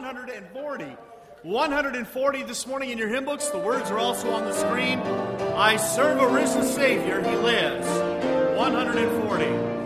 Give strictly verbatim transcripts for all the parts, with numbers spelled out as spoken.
one hundred forty. one hundred forty this morning in your hymn books. The words are also on the screen. I serve a risen Savior, He lives. one hundred forty.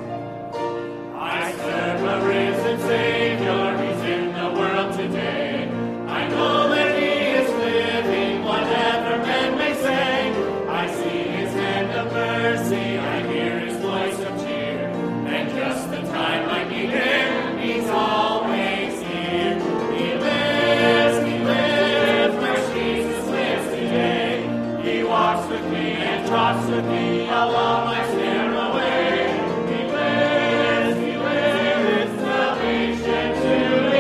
I serve a risen Savior, He's in the world today. I know that He is living, whatever men may say. I see His hand of mercy, I hear His voice of cheer. And just the time I need Him, He's always here. He lives, He lives, my Jesus lives today. He walks with me and talks with me along my stairway. He lives, He lives, salvation to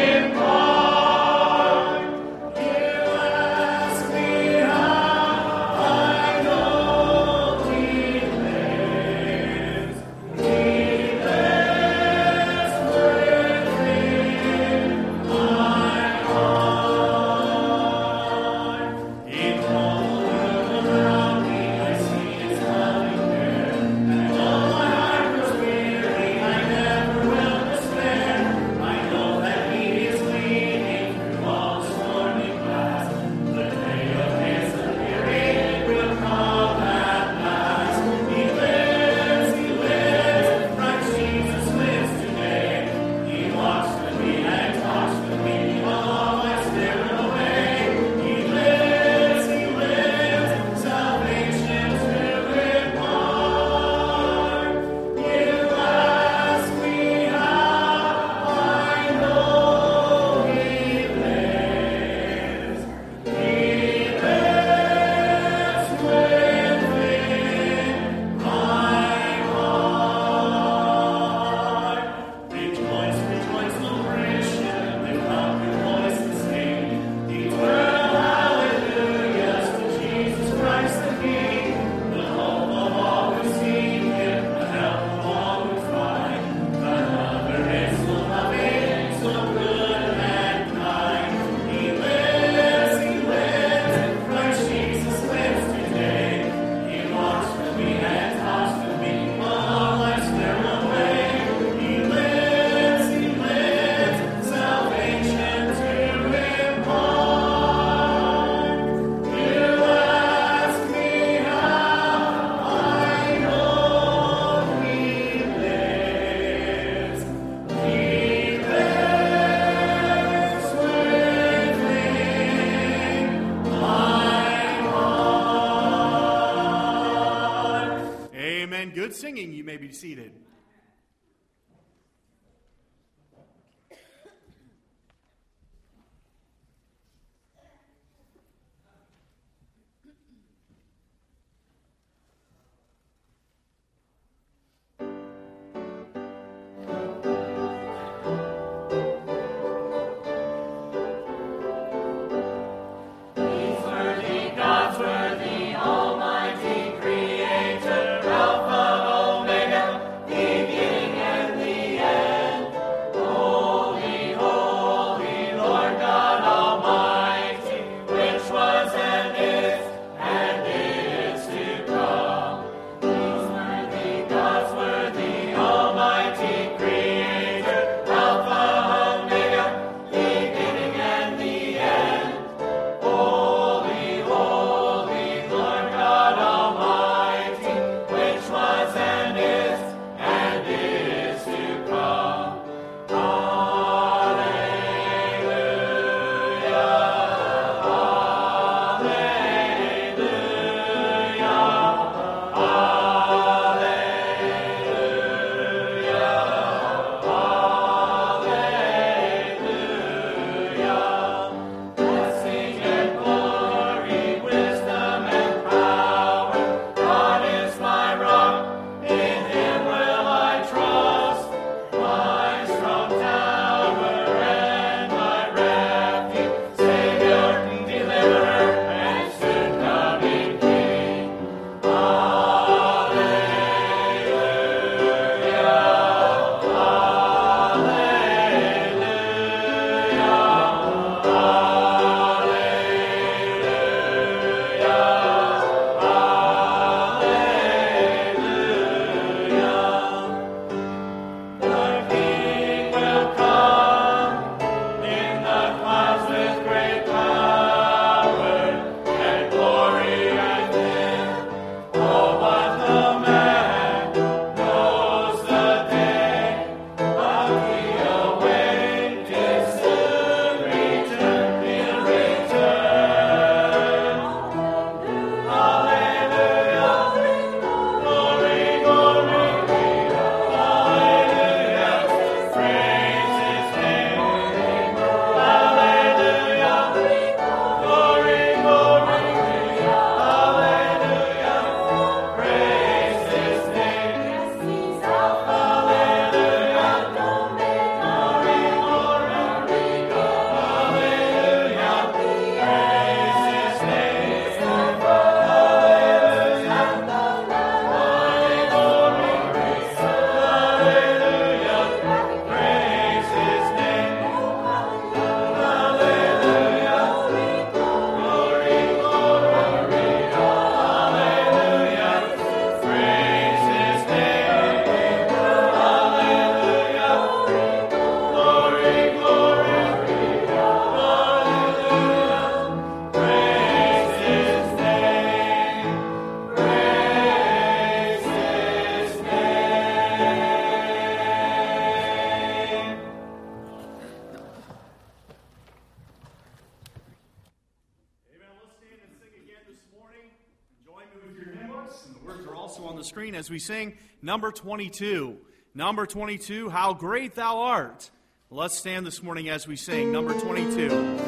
impart. You ask me how I know He lives. He lives within my heart. In all the world around me, I see His loving care. And though my heart grows weary, I never will despair. I know that He is leading through all the stormy blast. The day of His appearing will come at last. He lives, He lives, Christ Jesus lives today. He walks with me and talks with me along my stairway. He lives, He lives, salvation to impart. You ask me how I know He lives. He lives within my heart. Rejoice, rejoice, O Christian, lift up your voice and sing. Eternal hallelujahs to Jesus Christ the King, the hope of all who seek Him, the help of all who find. The lover is so loving, so good and kind. He lives, He lives, Christ Jesus lives today. He walks with me and talks with me along life's narrow way. He lives, He lives, salvation to impart. You ask me how I know He lives. He lives within my heart. Amen. Good singing. You may be seated. He's worthy, God's worthy, Almighty Creator, Alpha, Omega. He morning. Join me with your hymn books, and the words are also on the screen as we sing number twenty-two. Number twenty-two, How Great Thou Art. Let's stand this morning as we sing number twenty-two.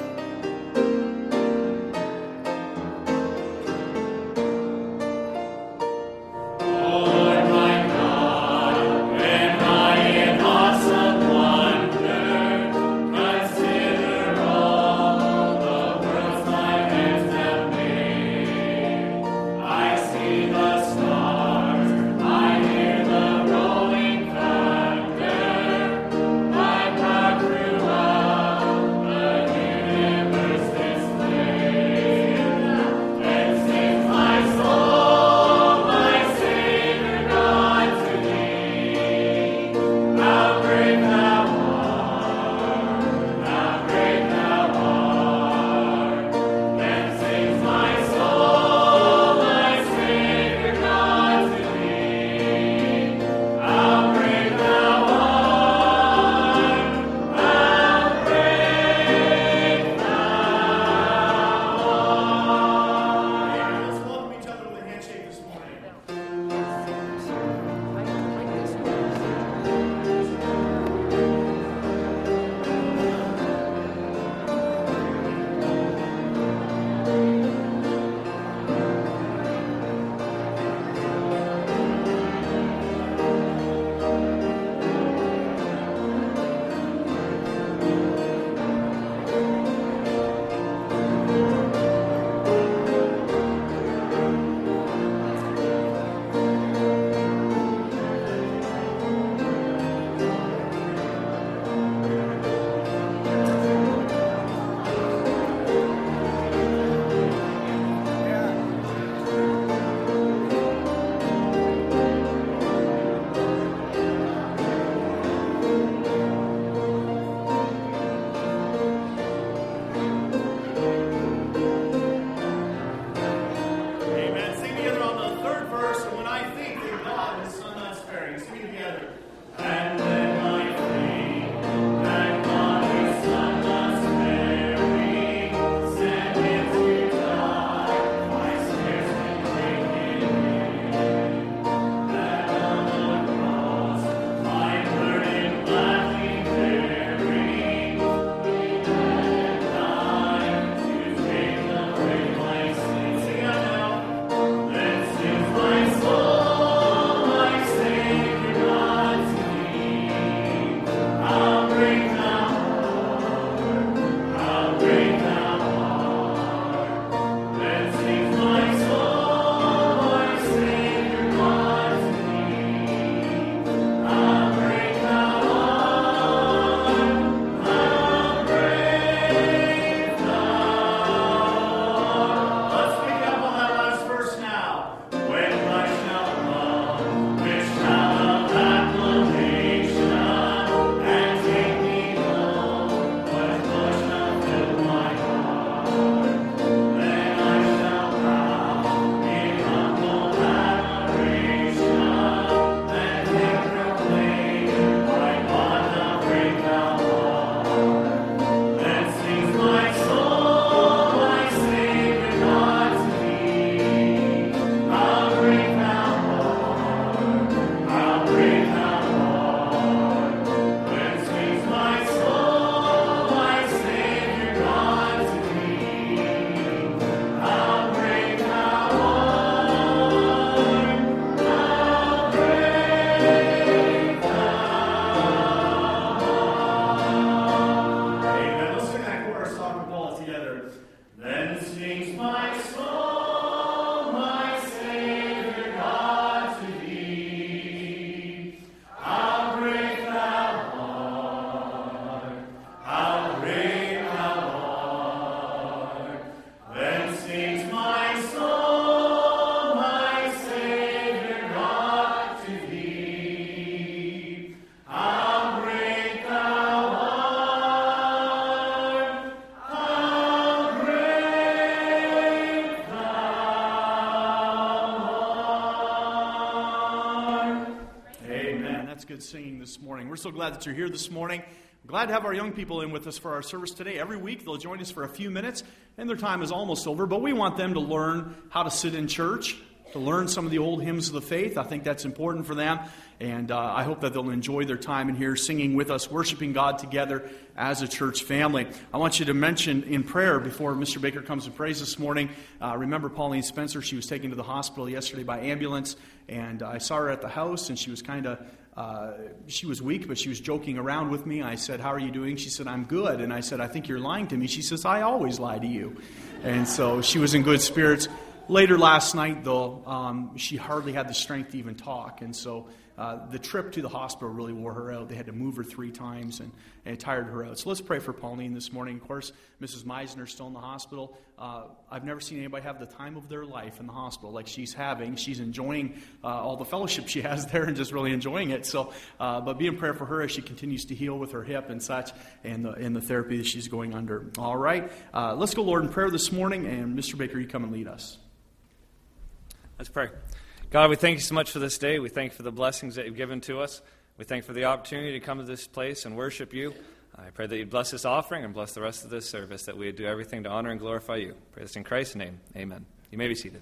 Good singing this morning. We're so glad that you're here this morning. Glad to have our young people in with us for our service today. Every week they'll join us for a few minutes, and their time is almost over, but we want them to learn how to sit in church, to learn some of the old hymns of the faith. I think that's important for them, and uh, I hope that they'll enjoy their time in here singing with us, worshiping God together as a church family. I want you to mention in prayer before Mister Baker comes and prays this morning, uh, remember Pauline Spencer. She was taken to the hospital yesterday by ambulance, and I saw her at the house, and she was kind of Uh, she was weak, but she was joking around with me. I said, "How are you doing?" She said, "I'm good." And I said, "I think you're lying to me." She says, "I always lie to you." And so she was in good spirits. Later last night, though, um, she hardly had the strength to even talk. And so uh, the trip to the hospital really wore her out. They had to move her three times, and, and it tired her out. So let's pray for Pauline this morning. Of course, Missus Meisner's still in the hospital. Uh, I've never seen anybody have the time of their life in the hospital like she's having. She's enjoying uh, all the fellowship she has there and just really enjoying it. So, uh, but be in prayer for her as she continues to heal with her hip and such, and the, and the therapy that she's going under. All right, uh, let's go, Lord, in prayer this morning. And Mister Baker, you come and lead us. Let's pray. God, we thank you so much for this day. We thank you for the blessings that you've given to us. We thank you for the opportunity to come to this place and worship you. I pray that you'd bless this offering and bless the rest of this service, that we would do everything to honor and glorify you. Pray this in Christ's name. Amen. You may be seated.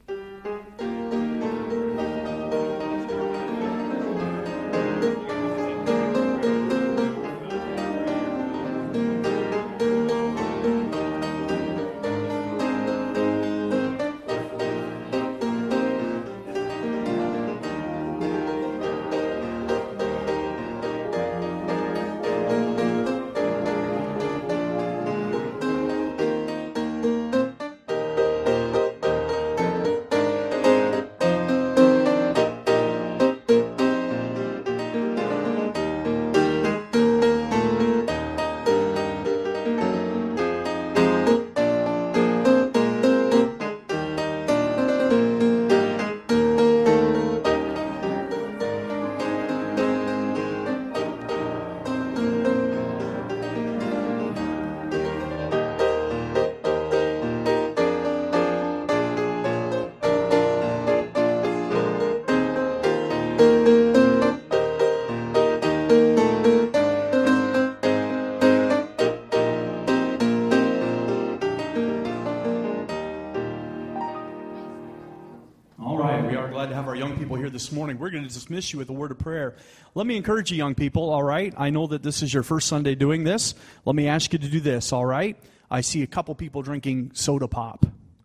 This morning. We're going to dismiss you with a word of prayer. Let me encourage you, young people, all right? I know that this is your first Sunday doing this. Let me ask you to do this, all right? I see a couple people drinking soda pop.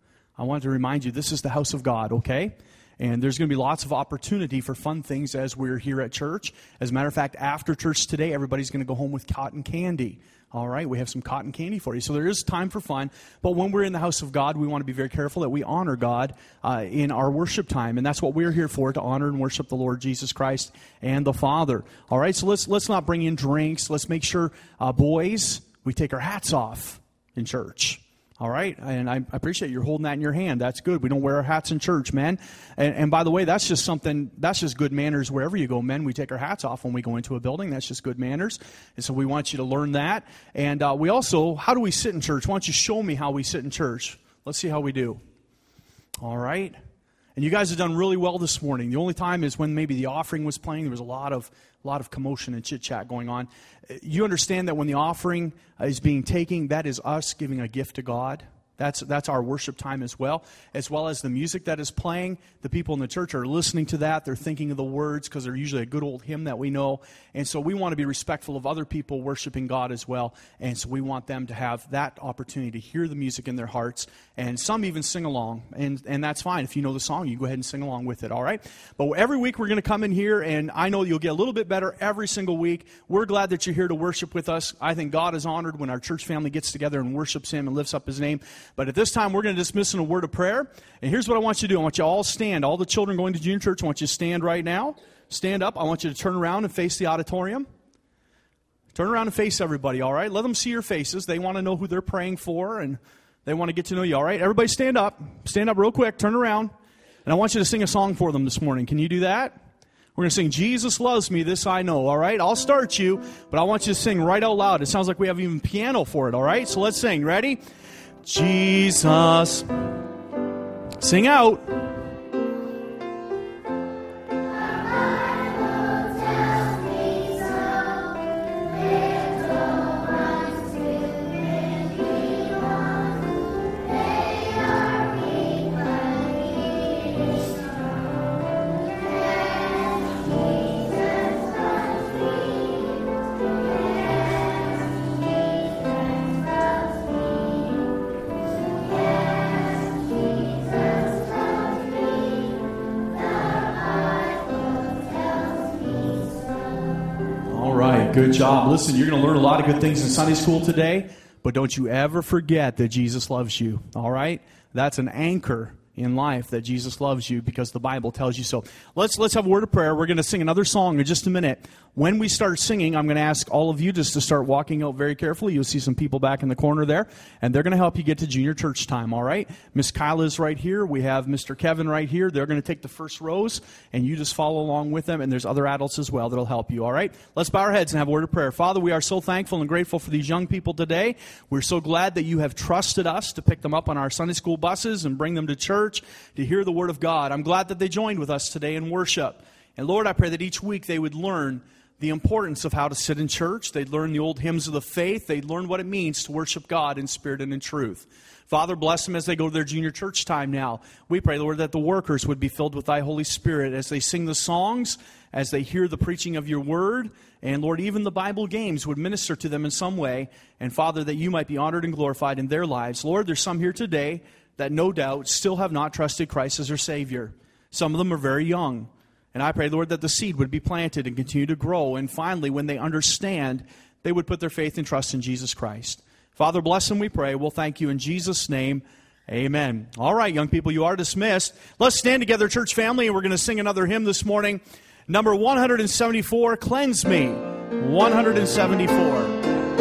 I want to remind you, this is the house of God, okay? And there's going to be lots of opportunity for fun things as we're here at church. As a matter of fact, after church today, everybody's going to go home with cotton candy. All right, we have some cotton candy for you. So there is time for fun. But when we're in the house of God, we want to be very careful that we honor God uh, in our worship time. And that's what we're here for, to honor and worship the Lord Jesus Christ and the Father. All right, so let's let's not bring in drinks. Let's make sure, uh, boys, we take our hats off in church. All right, and I appreciate you're holding that in your hand. That's good. We don't wear our hats in church, men. And, and by the way, that's just something, that's just good manners wherever you go, men. We take our hats off when we go into a building. That's just good manners. And so we want you to learn that. And uh, we also, how do we sit in church? Why don't you show me how we sit in church? Let's see how we do. All right. And you guys have done really well this morning. The only time is when maybe the offering was playing. There was a lot of a lot of commotion and chit-chat going on. You understand that when the offering is being taken, that is us giving a gift to God. That's that's our worship time as well, as well as the music that is playing. The people in the church are listening to that. They're thinking of the words because they're usually a good old hymn that we know. And so we want to be respectful of other people worshiping God as well. And so we want them to have that opportunity to hear the music in their hearts. And some even sing along. And, and that's fine. If you know the song, you go ahead and sing along with it, all right? But every week we're going to come in here, and I know you'll get a little bit better every single week. We're glad that you're here to worship with us. I think God is honored when our church family gets together and worships Him and lifts up His name. But at this time, we're going to dismiss in a word of prayer. And here's what I want you to do. I want you all stand. All the children going to junior church, I want you to stand right now. Stand up. I want you to turn around and face the auditorium. Turn around and face everybody, all right? Let them see your faces. They want to know who they're praying for, and they want to get to know you, all right? Everybody stand up. Stand up real quick. Turn around. And I want you to sing a song for them this morning. Can you do that? We're going to sing, Jesus Loves Me, This I Know, all right? I'll start you, but I want you to sing right out loud. It sounds like we have even piano for it, all right? So let's sing. Ready? Jesus. Sing out. The Bible tells me so. good job. Listen, you're going to learn a lot of good things in Sunday school today, but don't you ever forget that Jesus loves you, all right? That's an anchor in life, that Jesus loves you, because the Bible tells you so. Let's let's have a word of prayer. We're going to sing another song in just a minute. When we start singing, I'm going to ask all of you just to start walking out very carefully. You'll see some people back in the corner there, and they're going to help you get to junior church time, all right? Miss Kyla is right here. We have Mister Kevin right here. They're going to take the first rows, and you just follow along with them, and there's other adults as well that will help you, all right? Let's bow our heads and have a word of prayer. Father, we are so thankful and grateful for these young people today. We're so glad that you have trusted us to pick them up on our Sunday school buses and bring them to church to hear the Word of God. I'm glad that they joined with us today in worship. And Lord, I pray that each week they would learn the importance of how to sit in church. They'd learn the old hymns of the faith. They'd learn what it means to worship God in spirit and in truth. Father, bless them as they go to their junior church time now. We pray, Lord, that the workers would be filled with Thy Holy Spirit as they sing the songs, as they hear the preaching of Your Word. And Lord, even the Bible games would minister to them in some way. And Father, that You might be honored and glorified in their lives. Lord, there's some here today that no doubt still have not trusted Christ as their Savior. Some of them are very young. And I pray, Lord, that the seed would be planted and continue to grow. And finally, when they understand, they would put their faith and trust in Jesus Christ. Father, bless them, we pray. We'll thank You in Jesus' name. Amen. All right, young people, you are dismissed. Let's stand together, church family, and we're going to sing another hymn this morning. Number one seventy-four, Cleanse Me. one seventy-four.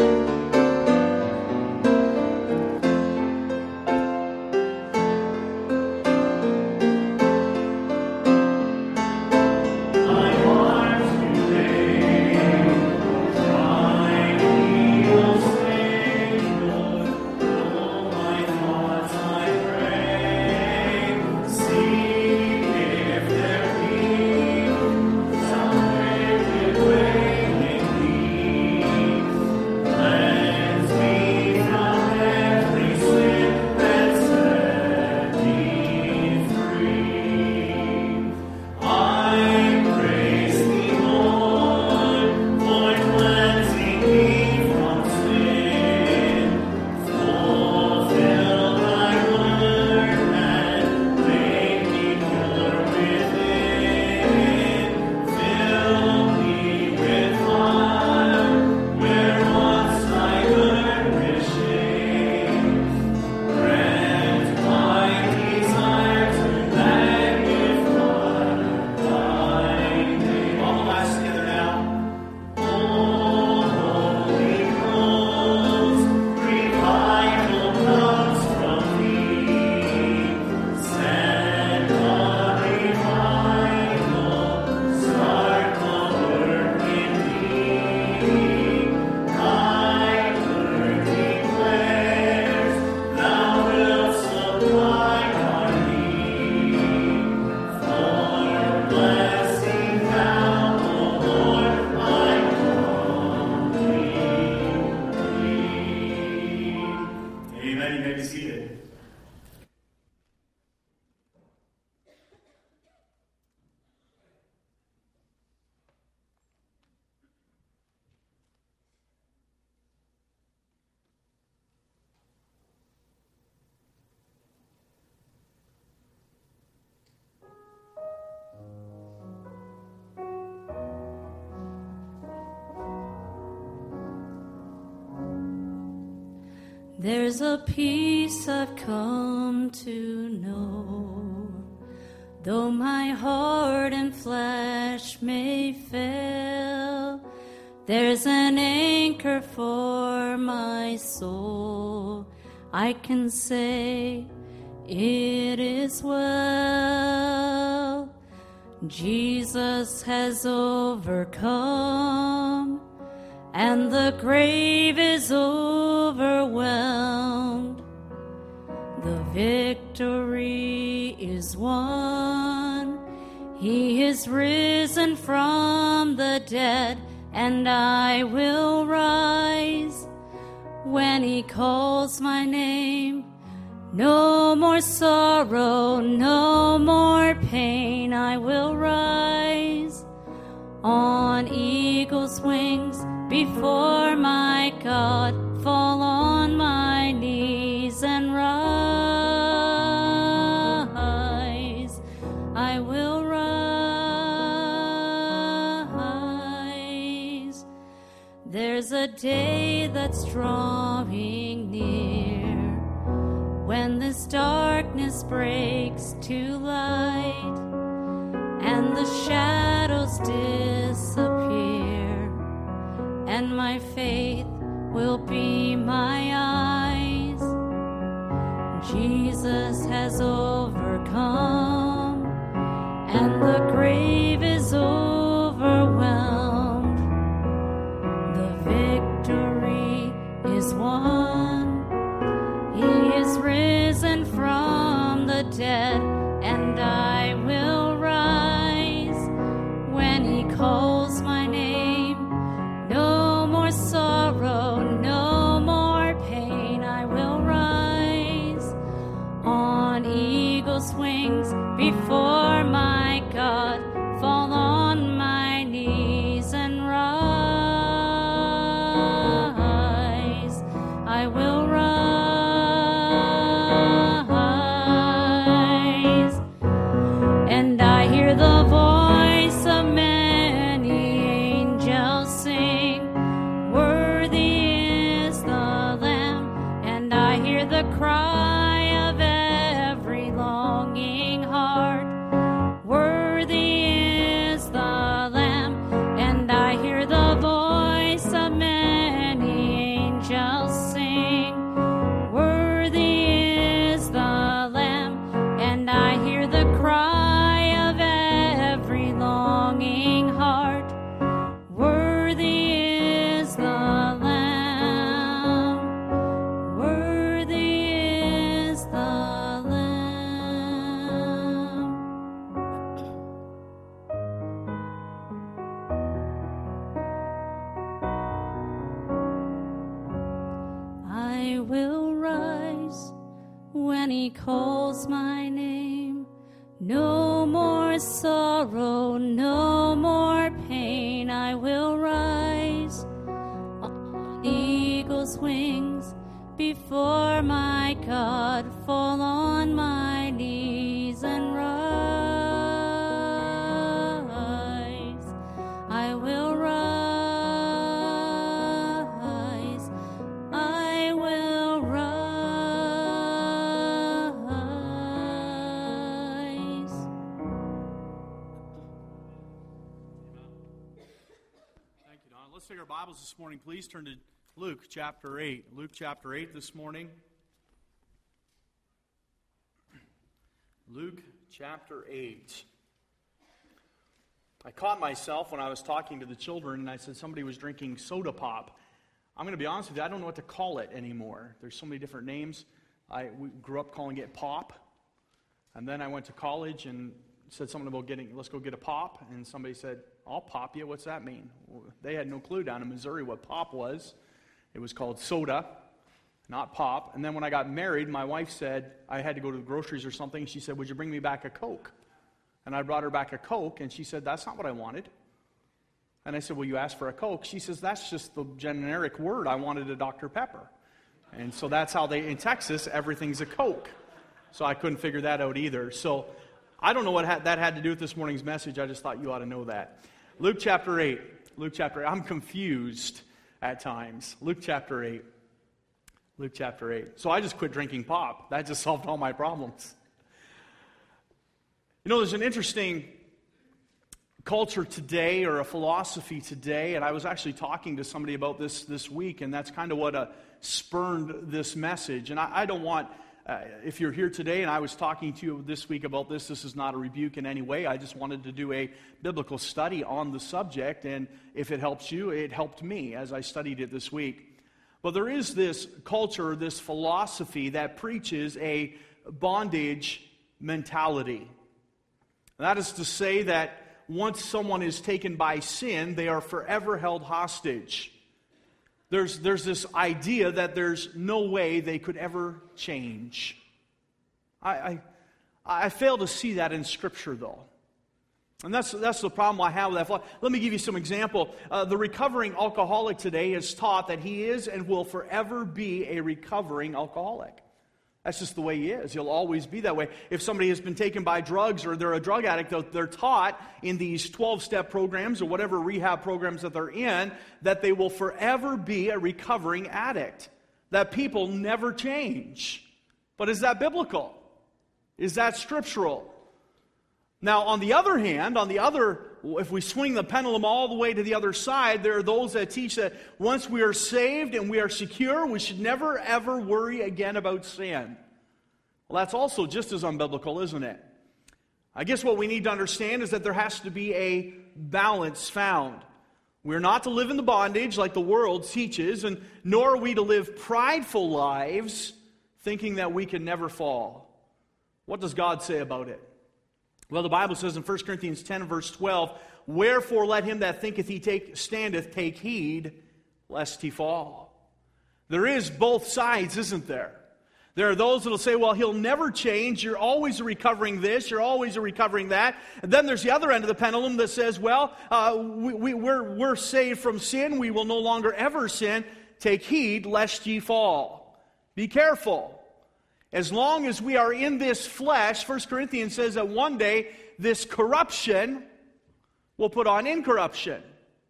There's a peace I've come to know, though my heart and flesh may fail. There's an anchor for my soul. I can say it is well. Jesus has overcome, and the grave is overwhelmed. The victory is won. He is risen from the dead, and I will rise when He calls my name. No more sorrow, no more pain. I will rise on eagle's wings before my God, fall on my knees and rise. I will rise. the day that's drawing near, when this darkness breaks to light and the shadows disappear, and my faith will be my eyes. Jesus has overcome, and the grave is overwhelmed. The victory is won. He is risen from the dead, and I will rise when he calls my name. No more sorrow, no more pain. I will rise on eagle's wings before my God, fall on my knees and rise. I will rise, and I hear the voice of many angels sing, worthy is the Lamb, and I hear the cry of every longing heart, worthy is the Lamb, and I hear the voice of many angels sing, worthy is the Lamb, and I hear the cry of every longing heart, worthy is the Lamb, worthy is the Lamb. I will rise when he calls my name. No more sorrow, no more pain. I will rise on eagle's wings before my God, fall on my knees and rise. I will rise, I will rise. Thank you, Don. Let's take our Bibles this morning. Please turn to Luke chapter eight. Luke chapter eight this morning. Luke chapter eight. I caught myself when I was talking to the children, and I said somebody was drinking soda pop. I'm going to be honest with you, I don't know what to call it anymore. There's so many different names. I we grew up calling it pop, and then I went to college and said something about getting, let's go get a pop, and somebody said, I'll pop you. What's that mean? Well, they had no clue down in Missouri what pop was. It was called soda, not pop. And then when I got married, my wife said I had to go to the groceries or something. She said, would you bring me back a Coke? And I brought her back a Coke, and she said, that's not what I wanted. And I said, well, you asked for a Coke. She says, that's just the generic word. I wanted a Doctor Pepper. And so that's how they, in Texas, everything's a Coke. So I couldn't figure that out either. So I don't know what ha- that had to do with this morning's message. I just thought you ought to know that. Luke chapter eight. Luke chapter eight. I'm confused at times. Luke chapter eight. Luke chapter eight. So I just quit drinking pop. That just solved all my problems. You know, there's an interesting culture today, or a philosophy today, and I was actually talking to somebody about this this week, and that's kind of what uh, spurned this message. And I, I don't want, uh, if you're here today and I was talking to you this week about this, this is not a rebuke in any way. I just wanted to do a biblical study on the subject, and if it helps you, it helped me as I studied it this week. But there is this culture, this philosophy that preaches a bondage mentality. That is to say that once someone is taken by sin, they are forever held hostage. There's, there's this idea that there's no way they could ever change. I, I, I fail to see that in Scripture, though. And that's, that's the problem I have with that. Let me give you some example. Uh, the recovering alcoholic today is taught that he is and will forever be a recovering alcoholic. That's just the way he is. He'll always be that way. If somebody has been taken by drugs or they're a drug addict, they're taught in these twelve-step programs or whatever rehab programs that they're in that they will forever be a recovering addict, that people never change. But is that biblical? Is that scriptural? Now, on the other hand, on the other, if we swing the pendulum all the way to the other side, there are those that teach that once we are saved and we are secure, we should never, ever worry again about sin. Well, that's also just as unbiblical, isn't it? I guess what we need to understand is that there has to be a balance found. We're not to live in the bondage like the world teaches, and nor are we to live prideful lives thinking that we can never fall. What does God say about it? Well, the Bible says in First Corinthians ten, verse twelve, "Wherefore let him that thinketh he take, standeth take heed, lest he fall." There is both sides, isn't there? There are those that will say, well, he'll never change. You're always recovering this. You're always recovering that. And then there's the other end of the pendulum that says, well, uh, we, we, we're, we're saved from sin. We will no longer ever sin. Take heed, lest ye fall. Be careful. As long as we are in this flesh, First Corinthians says that one day this corruption will put on incorruption.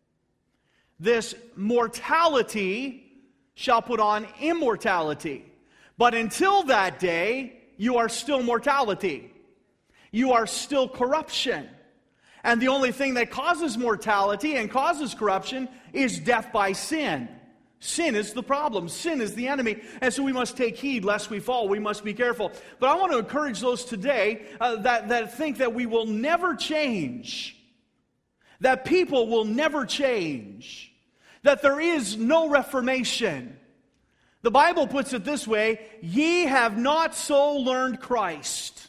This mortality shall put on immortality. But until that day, you are still mortality. You are still corruption. And the only thing that causes mortality and causes corruption is death by sin. Sin is the problem. Sin is the enemy. And so we must take heed lest we fall. We must be careful. But I want to encourage those today uh, that, that think that we will never change. That people will never change. That there is no reformation. The Bible puts it this way, ye have not so learned Christ.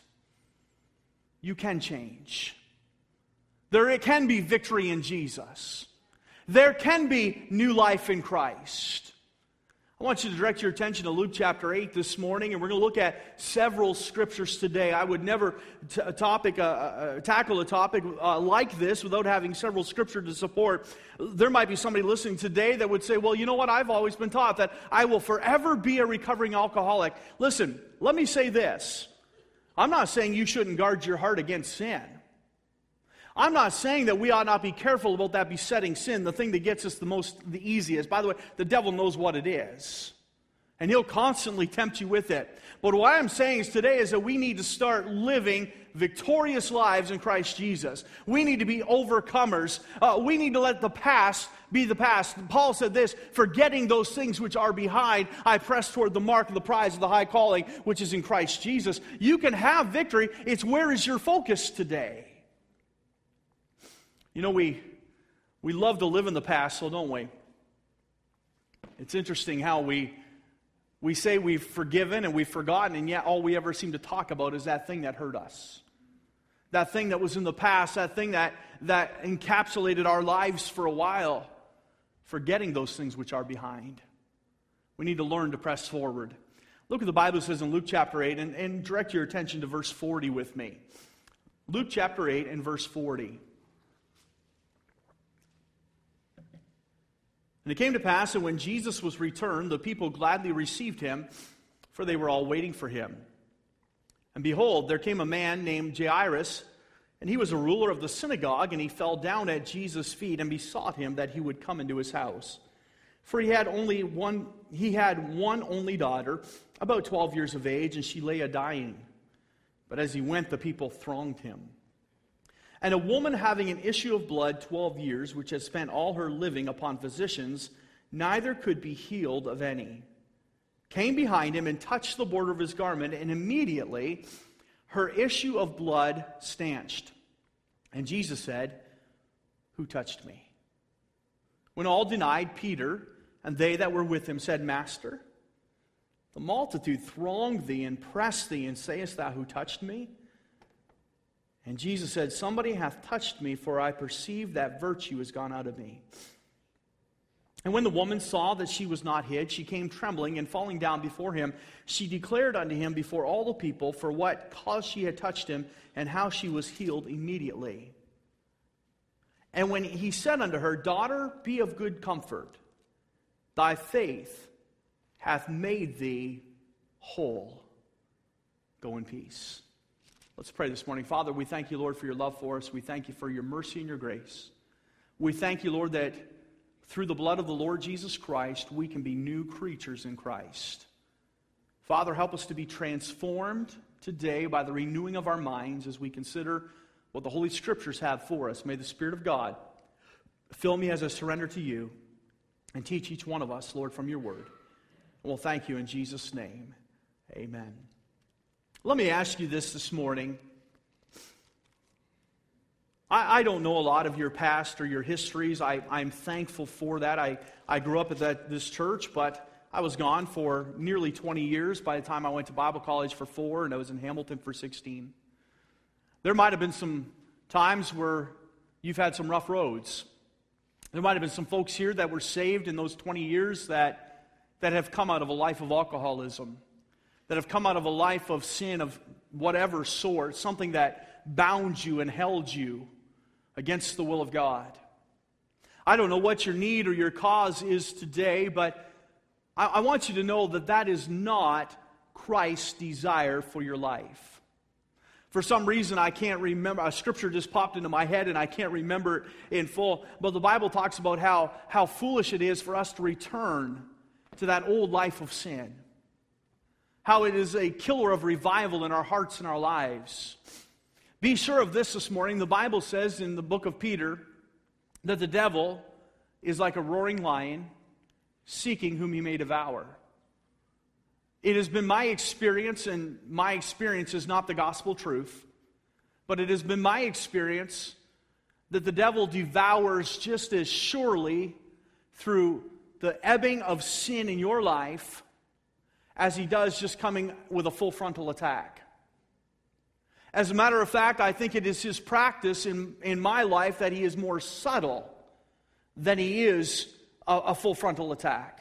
You can change. There can be victory in Jesus. There can be new life in Christ. I want you to direct your attention to Luke chapter eight this morning, and we're going to look at several scriptures today. I would never t- a topic, uh, uh, tackle a topic uh, like this without having several scriptures to support. There might be somebody listening today that would say, well, you know what, I've always been taught that I will forever be a recovering alcoholic. Listen, let me say this. I'm not saying you shouldn't guard your heart against sin. I'm not saying that we ought not be careful about that besetting sin, the thing that gets us the most, the easiest. By the way, the devil knows what it is. And he'll constantly tempt you with it. But what I'm saying is today is that we need to start living victorious lives in Christ Jesus. We need to be overcomers. Uh, we need to let the past be the past. Paul said this, forgetting those things which are behind, I press toward the mark of the prize of the high calling, which is in Christ Jesus. You can have victory. It's where is your focus today? You know, we we love to live in the past, so don't we? It's interesting how we we say we've forgiven and we've forgotten, and yet all we ever seem to talk about is that thing that hurt us. That thing that was in the past, that thing that, that encapsulated our lives for a while, forgetting those things which are behind. We need to learn to press forward. Look what the Bible says in Luke chapter eight, and, and direct your attention to verse forty with me. Luke chapter eight and verse forty. And it came to pass that when Jesus was returned, the people gladly received him, for they were all waiting for him. And behold, there came a man named Jairus, and he was a ruler of the synagogue, and he fell down at Jesus' feet and besought him that he would come into his house. For he had only one, he had one only daughter, about twelve years of age, and she lay a-dying. But as he went, the people thronged him. And a woman having an issue of blood twelve years, which had spent all her living upon physicians, neither could be healed of any, came behind him and touched the border of his garment, and immediately her issue of blood stanched. And Jesus said, who touched me? When all denied, Peter and they that were with him said, Master, the multitude thronged thee and pressed thee, and sayest thou, who touched me? And Jesus said, somebody hath touched me, for I perceive that virtue is gone out of me. And when the woman saw that she was not hid, she came trembling, and falling down before him, she declared unto him before all the people for what cause she had touched him, and how she was healed immediately. And when he said unto her, Daughter, be of good comfort, thy faith hath made thee whole. Go in peace. Let's pray this morning. Father, we thank you, Lord, for your love for us. We thank you for your mercy and your grace. We thank you, Lord, that through the blood of the Lord Jesus Christ, we can be new creatures in Christ. Father, help us to be transformed today by the renewing of our minds as we consider what the Holy Scriptures have for us. May the Spirit of God fill me as I surrender to you and teach each one of us, Lord, from your word. And we'll thank you in Jesus' name. Amen. Let me ask you this this morning. I, I don't know a lot of your past or your histories. I, I'm thankful for that. I, I grew up at that, this church, but I was gone for nearly twenty years by the time I went to Bible college for four, and I was in Hamilton for sixteen. There might have been some times where you've had some rough roads. There might have been some folks here that were saved in those twenty years that, that have come out of a life of alcoholism, that have come out of a life of sin of whatever sort, something that bound you and held you against the will of God. I don't know what your need or your cause is today, but I, I want you to know that that is not Christ's desire for your life. For some reason, I can't remember. A scripture just popped into my head, and I can't remember it in full. But the Bible talks about how, how foolish it is for us to return to that old life of sin. How it is a killer of revival in our hearts and our lives. Be sure of this this morning. The Bible says in the book of Peter that the devil is like a roaring lion seeking whom he may devour. It has been my experience, and my experience is not the gospel truth, but it has been my experience that the devil devours just as surely through the ebbing of sin in your life as he does just coming with a full frontal attack. As a matter of fact, I think it is his practice in, in my life that he is more subtle than he is a, a full frontal attack.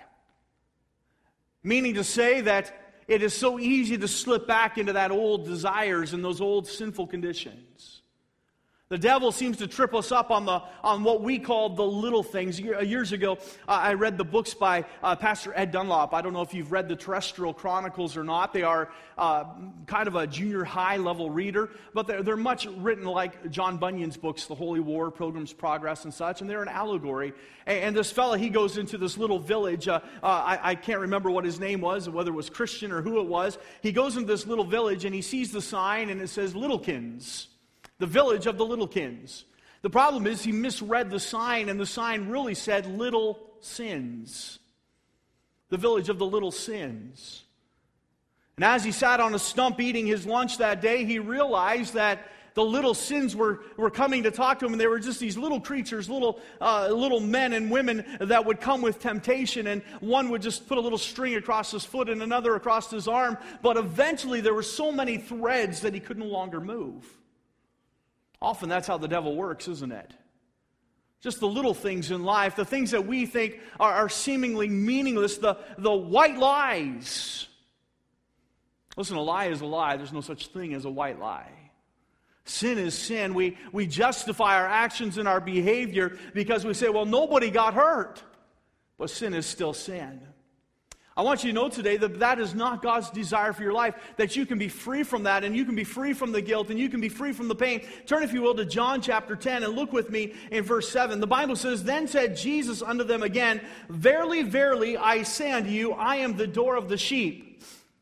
Meaning to say that it is so easy to slip back into that old desires and those old sinful conditions. The devil seems to trip us up on the on what we call the little things. Years ago, uh, I read the books by uh, Pastor Ed Dunlop. I don't know if you've read the Terrestrial Chronicles or not. They are uh, kind of a junior high level reader, but they're, they're much written like John Bunyan's books, The Holy War, Pilgrim's Progress, and such, and they're an allegory. And, and this fella, he goes into this little village. Uh, uh, I, I can't remember what his name was, whether it was Christian or who it was. He goes into this little village, and he sees the sign, and it says Littlekins. The village of the Littlekins. The problem is he misread the sign, and the sign really said Little Sins. The village of the little sins. And as he sat on a stump eating his lunch that day, he realized that the little sins were, were coming to talk to him, and they were just these little creatures, little uh, little men and women that would come with temptation, and one would just put a little string across his foot and another across his arm, but eventually there were so many threads that he could no longer move. Often that's how the devil works, isn't it? Just the little things in life, the things that we think are, are seemingly meaningless, the, the white lies. Listen, a lie is a lie. There's no such thing as a white lie. Sin is sin. We, we justify our actions and our behavior because we say, well, nobody got hurt. But sin is still sin. I want you to know today that that is not God's desire for your life, that you can be free from that, and you can be free from the guilt, and you can be free from the pain. Turn, if you will, to John chapter ten, and look with me in verse seven. The Bible says, "Then said Jesus unto them again, Verily, verily, I say unto you, I am the door of the sheep.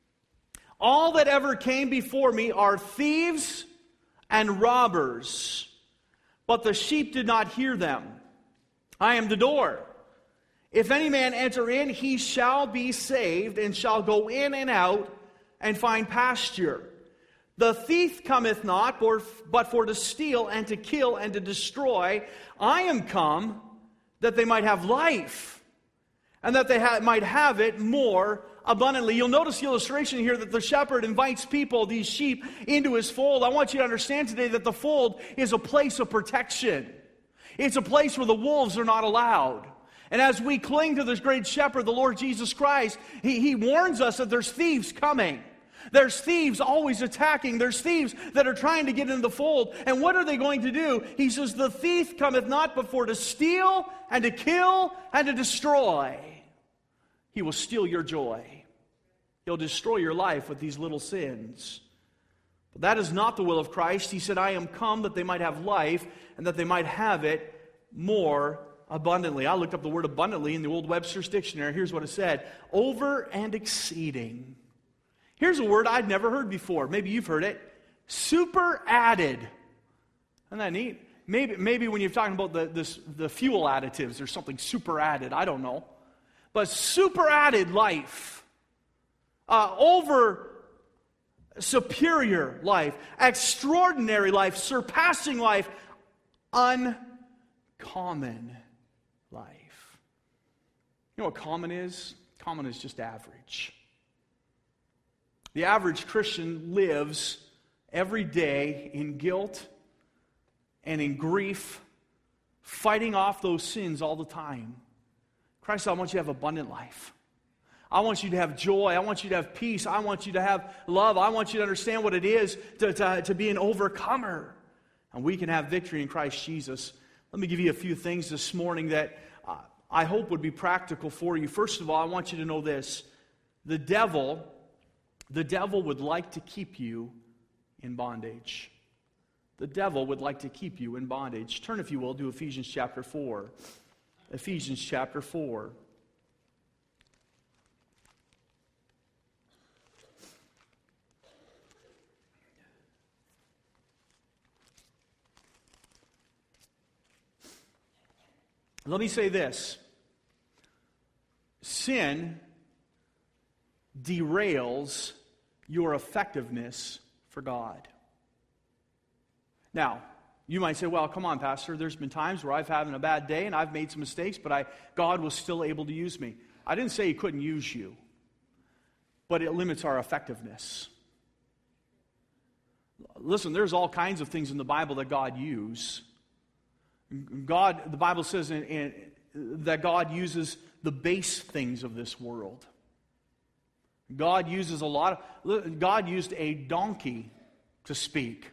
All that ever came before me are thieves and robbers, but the sheep did not hear them. I am the door. If any man enter in, he shall be saved, and shall go in and out, and find pasture. The thief cometh not, but for to steal, and to kill, and to destroy. I am come, that they might have life, and that they ha- might have it more abundantly." You'll notice the illustration here that the shepherd invites people, these sheep, into his fold. I want you to understand today that the fold is a place of protection. It's a place where the wolves are not allowed. And as we cling to this great shepherd, the Lord Jesus Christ, he, he warns us that there's thieves coming. There's thieves always attacking. There's thieves that are trying to get into the fold. And what are they going to do? He says, "The thief cometh not but for to steal and to kill and to destroy." He will steal your joy. He'll destroy your life with these little sins. But that is not the will of Christ. He said, I am come that they might have life, and that they might have it more abundantly. I looked up the word abundantly in the Old Webster's Dictionary. Here's what it said. Over and exceeding. Here's a word I'd never heard before. Maybe you've heard it. Super added. Isn't that neat? Maybe, maybe when you're talking about the, this, the fuel additives, there's something super added. I don't know. But super added life. Uh, over superior life. Extraordinary life. Surpassing life. Uncommon life. You know what common is? Common is just average. The average Christian lives every day in guilt and in grief, fighting off those sins all the time. Christ, I want you to have abundant life. I want you to have joy. I want you to have peace. I want you to have love. I want you to understand what it is to, to, to be an overcomer. And we can have victory in Christ Jesus. Let me give you a few things this morning that uh, I hope would be practical for you. First of all, I want you to know this. The devil, the devil would like to keep you in bondage. The devil would like to keep you in bondage. Turn, if you will, to Ephesians chapter four. Ephesians chapter four. Let me say this. Sin derails your effectiveness for God. Now, you might say, well, come on, Pastor, there's been times where I've had a bad day and I've made some mistakes, but I, God was still able to use me. I didn't say He couldn't use you, but it limits our effectiveness. Listen, there's all kinds of things in the Bible that God uses. God, the Bible says in, in, that God uses the base things of this world. God uses a lot of, God used a donkey to speak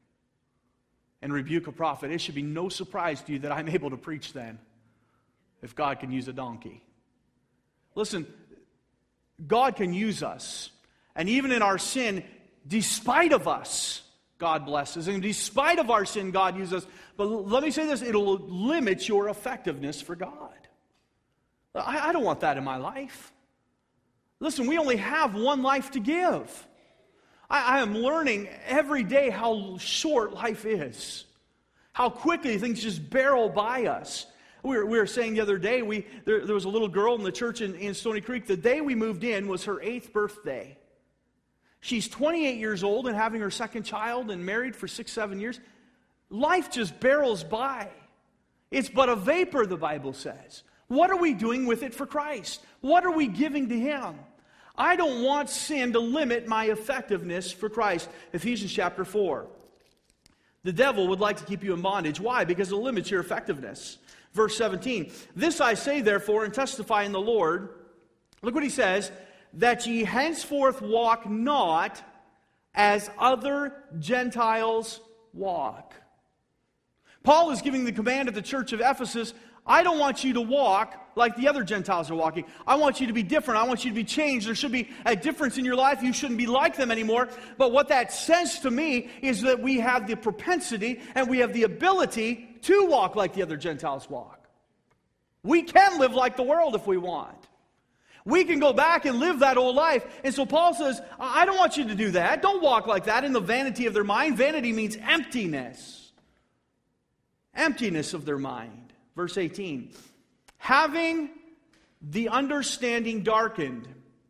and rebuke a prophet. It should be no surprise to you that I'm able to preach then, if God can use a donkey. Listen, God can use us, and even in our sin, despite of us, God blesses. And despite of our sin, God uses us. But let me say this, it'll limit your effectiveness for God. I, I don't want that in my life. Listen, we only have one life to give. I, I am learning every day how short life is. How quickly things just barrel by us. We were, we were saying the other day, we there, there was a little girl in the church in, in Stony Creek. The day we moved in was her eighth birthday. She's twenty-eight years old and having her second child and married for six, seven years. Life just barrels by. It's but a vapor, the Bible says. What are we doing with it for Christ? What are we giving to Him? I don't want sin to limit my effectiveness for Christ. Ephesians chapter four. The devil would like to keep you in bondage. Why? Because it limits your effectiveness. Verse seventeen. This I say therefore and testify in the Lord. Look what he says. That ye henceforth walk not as other Gentiles walk. Paul is giving the command at the church of Ephesus, I don't want you to walk like the other Gentiles are walking. I want you to be different. I want you to be changed. There should be a difference in your life. You shouldn't be like them anymore. But what that says to me is that we have the propensity and we have the ability to walk like the other Gentiles walk. We can live like the world if we want. We can go back and live that old life. And so Paul says, I don't want you to do that. Don't walk like that in the vanity of their mind. Vanity means emptiness. Emptiness of their mind. Verse eighteen. Having the understanding darkened.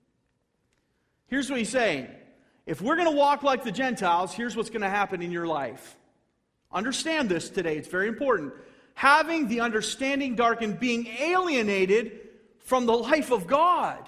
Here's what he's saying. If we're going to walk like the Gentiles, here's what's going to happen in your life. Understand this today. It's very important. Having the understanding darkened, being alienated from the life of God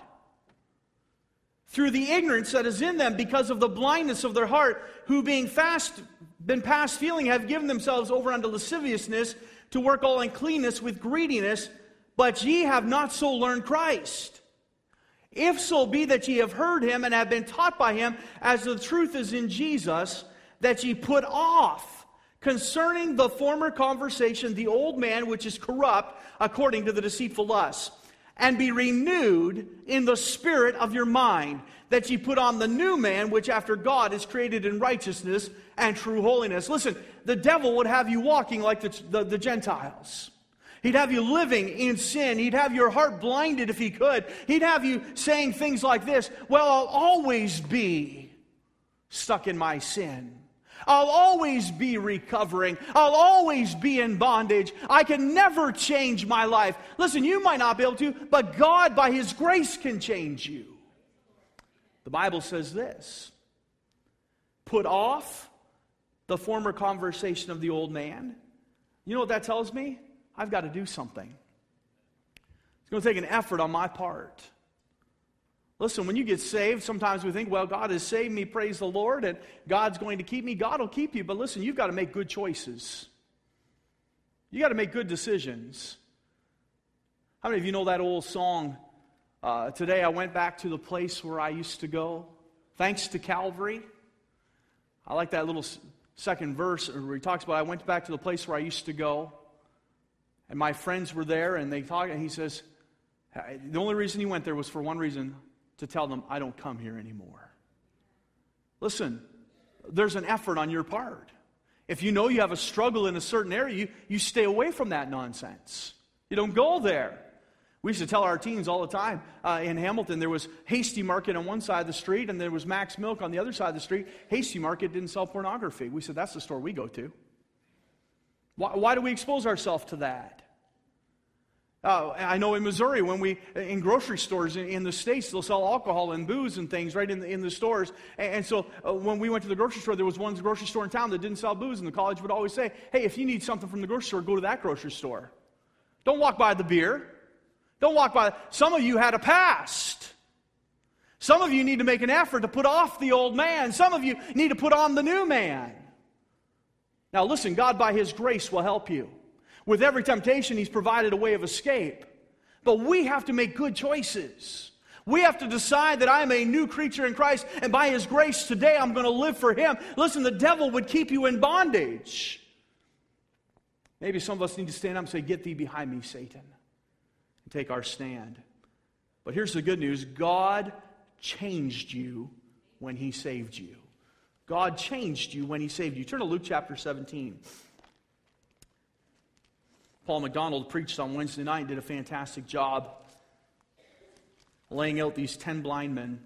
through the ignorance that is in them because of the blindness of their heart, who being fast, been past feeling, have given themselves over unto lasciviousness to work all uncleanness with greediness, but ye have not so learned Christ. If so be that ye have heard Him and have been taught by Him, as the truth is in Jesus, that ye put off concerning the former conversation the old man which is corrupt according to the deceitful lusts, and be renewed in the spirit of your mind, that ye put on the new man, which after God is created in righteousness and true holiness. Listen, the devil would have you walking like the, the, the Gentiles. He'd have you living in sin. He'd have your heart blinded if he could. He'd have you saying things like this, well, I'll always be stuck in my sin. I'll always be recovering. I'll always be in bondage. I can never change my life. Listen, you might not be able to, but God, by His grace, can change you. The Bible says this: put off the former conversation of the old man. You know what that tells me? I've got to do something. It's going to take an effort on my part. Listen, when you get saved, sometimes we think, well, God has saved me, praise the Lord, and God's going to keep me. God will keep you, but listen, you've got to make good choices. You've got to make good decisions. How many of you know that old song, uh, today I went back to the place where I used to go, thanks to Calvary? I like that little second verse where he talks about, I went back to the place where I used to go, and my friends were there, and they talk, and he says, the only reason he went there was for one reason, to tell them, I don't come here anymore. Listen, there's an effort on your part. If you know you have a struggle in a certain area, you, you stay away from that nonsense. You don't go there. We used to tell our teens all the time, uh, in Hamilton, there was Hasty Market on one side of the street, and there was Max Milk on the other side of the street. Hasty Market didn't sell pornography. We said, that's the store we go to. Why, why do we expose ourselves to that? Uh, I know in Missouri, when we, in grocery stores in, in the States, they'll sell alcohol and booze and things right in the, in the stores. And, and so uh, when we went to the grocery store, there was one grocery store in town that didn't sell booze, and the college would always say, hey, if you need something from the grocery store, go to that grocery store. Don't walk by the beer. Don't walk by. Some of you had a past. Some of you need to make an effort to put off the old man. Some of you need to put on the new man. Now listen, God by His grace will help you. With every temptation, He's provided a way of escape. But we have to make good choices. We have to decide that I am a new creature in Christ, and by His grace today I'm going to live for Him. Listen, the devil would keep you in bondage. Maybe some of us need to stand up and say, get thee behind me, Satan, and take our stand. But here's the good news. God changed you when He saved you. God changed you when He saved you. Turn to Luke chapter seventeen. Paul McDonald preached on Wednesday night and did a fantastic job laying out these ten blind men.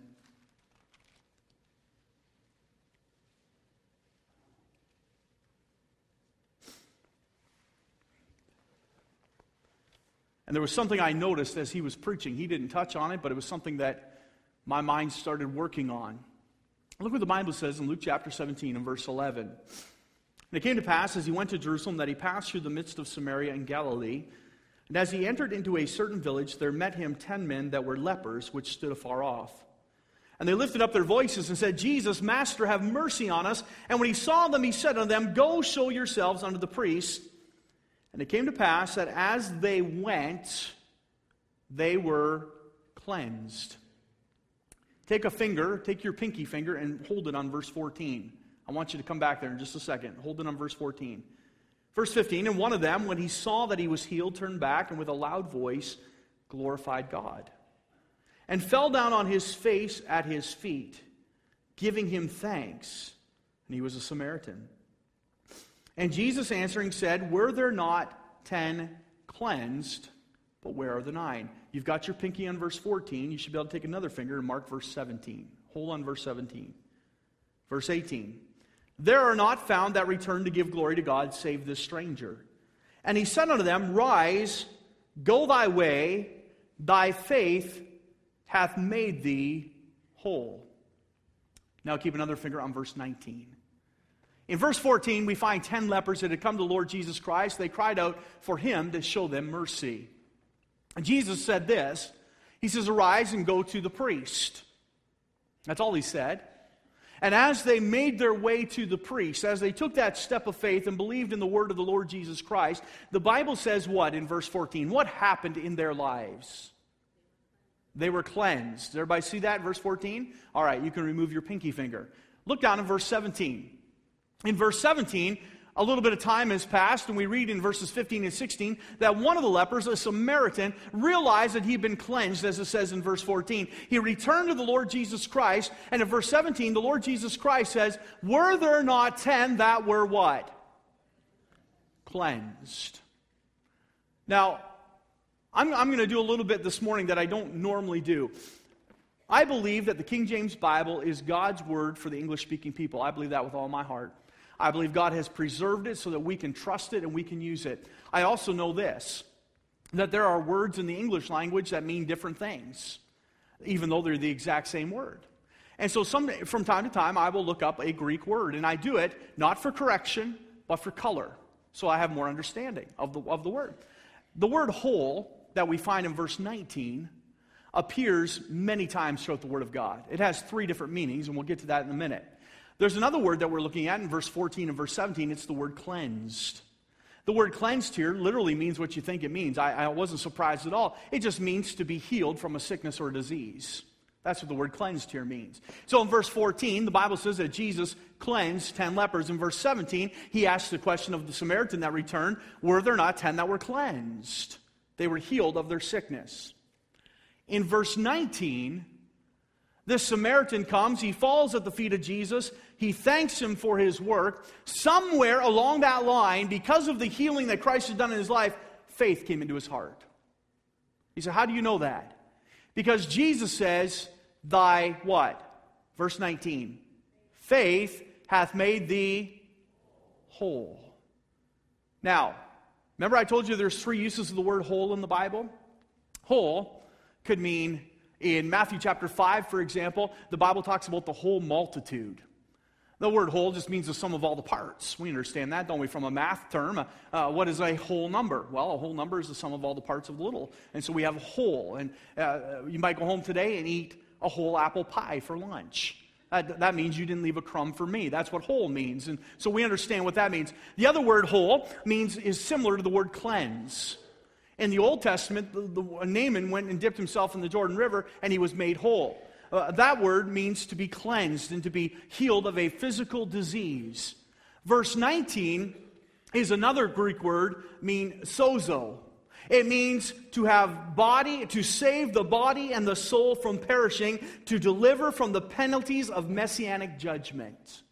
And there was something I noticed as he was preaching. He didn't touch on it, but it was something that my mind started working on. Look what the Bible says in Luke chapter seventeen and verse eleven. And it came to pass, as he went to Jerusalem, that he passed through the midst of Samaria and Galilee. And as he entered into a certain village, there met him ten men that were lepers, which stood afar off. And they lifted up their voices and said, Jesus, Master, have mercy on us. And when he saw them, he said unto them, Go show yourselves unto the priests. And it came to pass that as they went, they were cleansed. Take a finger, take your pinky finger, and hold it on verse fourteen. I want you to come back there in just a second. Hold it on verse fourteen. Verse fifteen, and one of them, when he saw that he was healed, turned back, and with a loud voice glorified God, and fell down on his face at his feet, giving him thanks. And he was a Samaritan. And Jesus answering said, Were there not ten cleansed, but where are the nine? You've got your pinky on verse fourteen. You should be able to take another finger and mark verse seventeen. Hold on verse seventeen. Verse eighteen. There are not found that return to give glory to God, save this stranger. And he said unto them, Rise, go thy way, thy faith hath made thee whole. Now keep another finger on verse nineteen. In verse fourteen, we find ten lepers that had come to the Lord Jesus Christ. They cried out for him to show them mercy. And Jesus said this. He says, Arise and go to the priest. That's all he said. And as they made their way to the priest, as they took that step of faith and believed in the word of the Lord Jesus Christ, the Bible says what in verse fourteen? What happened in their lives? They were cleansed. Does everybody see that in verse fourteen? All right, you can remove your pinky finger. Look down in verse seventeen. In verse seventeen, a little bit of time has passed, and we read in verses fifteen and sixteen that one of the lepers, a Samaritan, realized that he'd been cleansed, as it says in verse fourteen. He returned to the Lord Jesus Christ, and in verse seventeen, the Lord Jesus Christ says, were there not ten that were what? Cleansed. Now, I'm, I'm going to do a little bit this morning that I don't normally do. I believe that the King James Bible is God's word for the English-speaking people. I believe that with all my heart. I believe God has preserved it so that we can trust it and we can use it. I also know this, that there are words in the English language that mean different things, even though they're the exact same word. And so some, from time to time, I will look up a Greek word, and I do it not for correction, but for color, so I have more understanding of the, of the word. The word whole that we find in verse nineteen appears many times throughout the Word of God. It has three different meanings, and we'll get to that in a minute. There's another word that we're looking at in verse fourteen and verse seventeen. It's the word cleansed. The word cleansed here literally means what you think it means. I, I wasn't surprised at all. It just means to be healed from a sickness or a disease. That's what the word cleansed here means. So in verse fourteen, the Bible says that Jesus cleansed ten lepers. In verse seventeen, he asked the question of the Samaritan that returned, were there not ten that were cleansed? They were healed of their sickness. In verse nineteen, this Samaritan comes, he falls at the feet of Jesus, he thanks him for his work. Somewhere along that line, because of the healing that Christ had done in his life, faith came into his heart. He said, how do you know that? Because Jesus says, thy what? Verse nineteen, faith hath made thee whole. Now, remember I told you there's three uses of the word whole in the Bible? Whole could mean, in Matthew chapter five, for example, the Bible talks about the whole multitude. The word whole just means the sum of all the parts. We understand that, don't we, from a math term. Uh, what is a whole number? Well, a whole number is the sum of all the parts of little. And so we have whole. And uh, you might go home today and eat a whole apple pie for lunch. That, that means you didn't leave a crumb for me. That's what whole means. And so we understand what that means. The other word whole means is similar to the word cleanse. In the Old Testament, the, the, Naaman went and dipped himself in the Jordan River, and he was made whole. Uh, that word means to be cleansed and to be healed of a physical disease. Verse nineteen is another Greek word, mean sozo. It means to have body, to save the body and the soul from perishing, to deliver from the penalties of messianic judgment.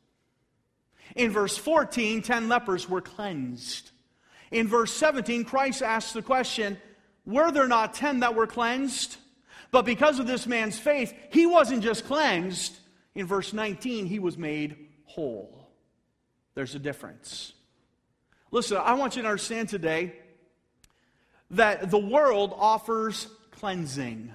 In verse fourteen, ten lepers were cleansed. In verse seventeen, Christ asks the question, were there not ten that were cleansed? But because of this man's faith, he wasn't just cleansed. In verse nineteen, he was made whole. There's a difference. Listen, I want you to understand today that the world offers cleansing.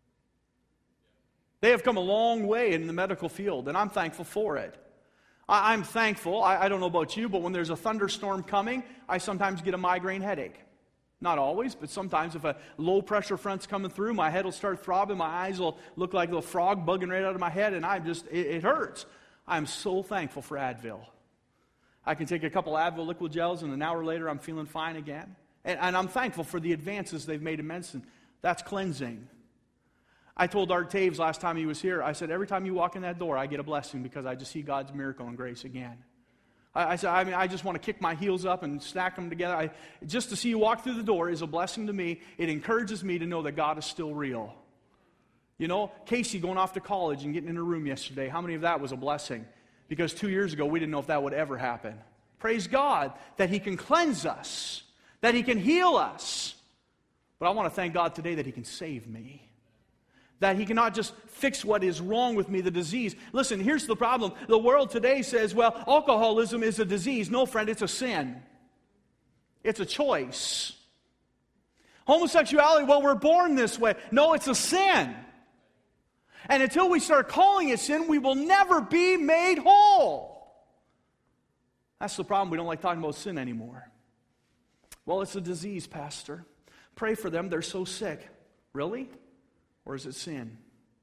They have come a long way in the medical field, and I'm thankful for it. I'm thankful. I, I don't know about you, but when there's a thunderstorm coming, I sometimes get a migraine headache. Not always, but sometimes if a low-pressure front's coming through, my head will start throbbing, my eyes will look like a little frog bugging right out of my head, and I'm just, it, it hurts. I'm so thankful for Advil. I can take a couple Advil liquid gels, and an hour later I'm feeling fine again. And, and I'm thankful for the advances they've made in medicine. That's cleansing. I told Art Taves last time he was here, I said, every time you walk in that door, I get a blessing because I just see God's miracle and grace again. I, I said, I mean, I just want to kick my heels up and stack them together. I, just to see you walk through the door is a blessing to me. It encourages me to know that God is still real. You know, Casey going off to college and getting in her room yesterday, how many of that was a blessing? Because two years ago, we didn't know if that would ever happen. Praise God that He can cleanse us, that He can heal us. But I want to thank God today that He can save me. That He cannot just fix what is wrong with me, the disease. Listen, here's the problem. The world today says, well, alcoholism is a disease. No, friend, it's a sin. It's a choice. Homosexuality, well, we're born this way. No, it's a sin. And until we start calling it sin, we will never be made whole. That's the problem. We don't like talking about sin anymore. Well, it's a disease, Pastor. Pray for them. They're so sick. Really? Or is it sin?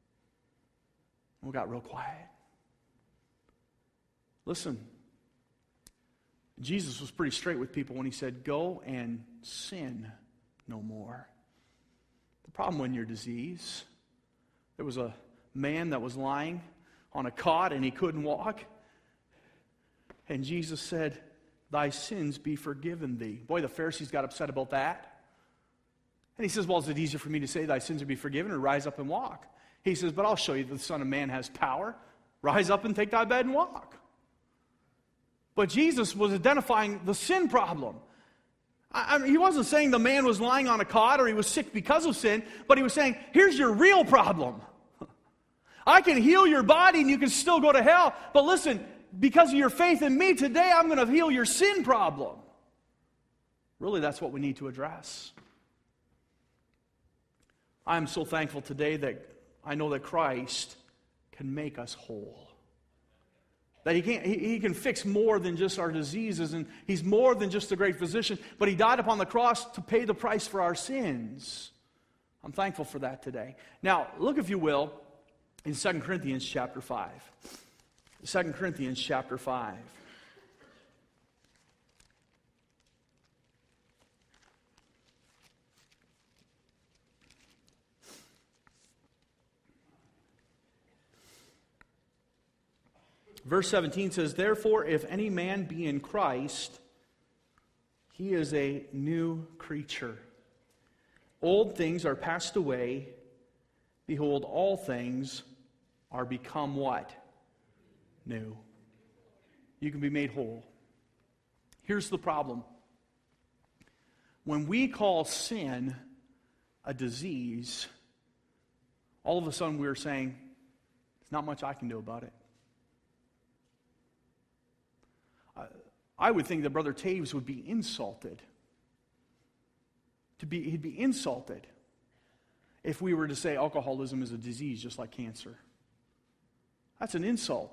We got real quiet. Listen, Jesus was pretty straight with people when He said, go and sin no more. The problem when you're diseased, there was a man that was lying on a cot and he couldn't walk. And Jesus said, thy sins be forgiven thee. Boy, the Pharisees got upset about that. And he says, well, is it easier for me to say thy sins will be forgiven or rise up and walk? He says, but I'll show you that the Son of Man has power. Rise up and take thy bed and walk. But Jesus was identifying the sin problem. I mean, he wasn't saying the man was lying on a cot or he was sick because of sin, but he was saying, here's your real problem. I can heal your body and you can still go to hell, but listen, because of your faith in me today, I'm going to heal your sin problem. Really, that's what we need to address. I'm so thankful today that I know that Christ can make us whole. That he can, he, he can fix more than just our diseases, and he's more than just a great physician, but he died upon the cross to pay the price for our sins. I'm thankful for that today. Now, look, if you will, in Second Corinthians chapter five. Second Corinthians chapter five. Verse seventeen says, therefore, if any man be in Christ, he is a new creature. Old things are passed away. Behold, all things are become what? New. You can be made whole. Here's the problem. When we call sin a disease, all of a sudden we're saying, there's not much I can do about it. I would think that Brother Taves would be insulted. To be, he'd be insulted if we were to say alcoholism is a disease just like cancer. That's an insult.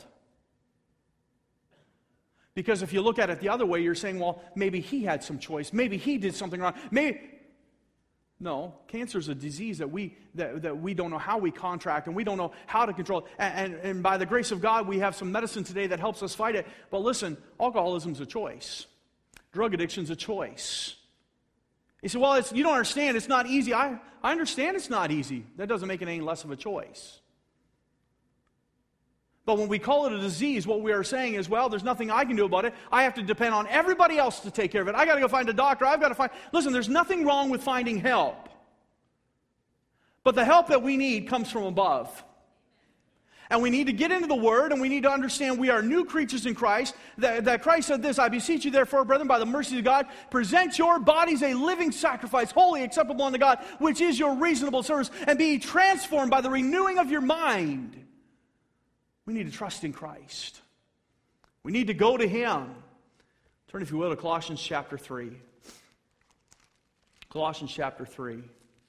Because if you look at it the other way, you're saying, well, maybe he had some choice. Maybe he did something wrong. Maybe... No, cancer is a disease that we that, that we don't know how we contract, and we don't know how to control it. And, and, and by the grace of God, we have some medicine today that helps us fight it. But listen, alcoholism is a choice. Drug addiction is a choice. You say, well, it's, you don't understand. It's not easy. I, I understand it's not easy. That doesn't make it any less of a choice. But when we call it a disease, what we are saying is, well, there's nothing I can do about it. I have to depend on everybody else to take care of it. I got to go find a doctor. I've got to find... Listen, there's nothing wrong with finding help. But the help that we need comes from above. And we need to get into the Word, and we need to understand we are new creatures in Christ. That, that Christ said this, I beseech you therefore, brethren, by the mercy of God, present your bodies a living sacrifice, holy, acceptable unto God, which is your reasonable service, and be transformed by the renewing of your mind. We need to trust in Christ. We need to go to Him. Turn, if you will, to Colossians chapter three. Colossians chapter three.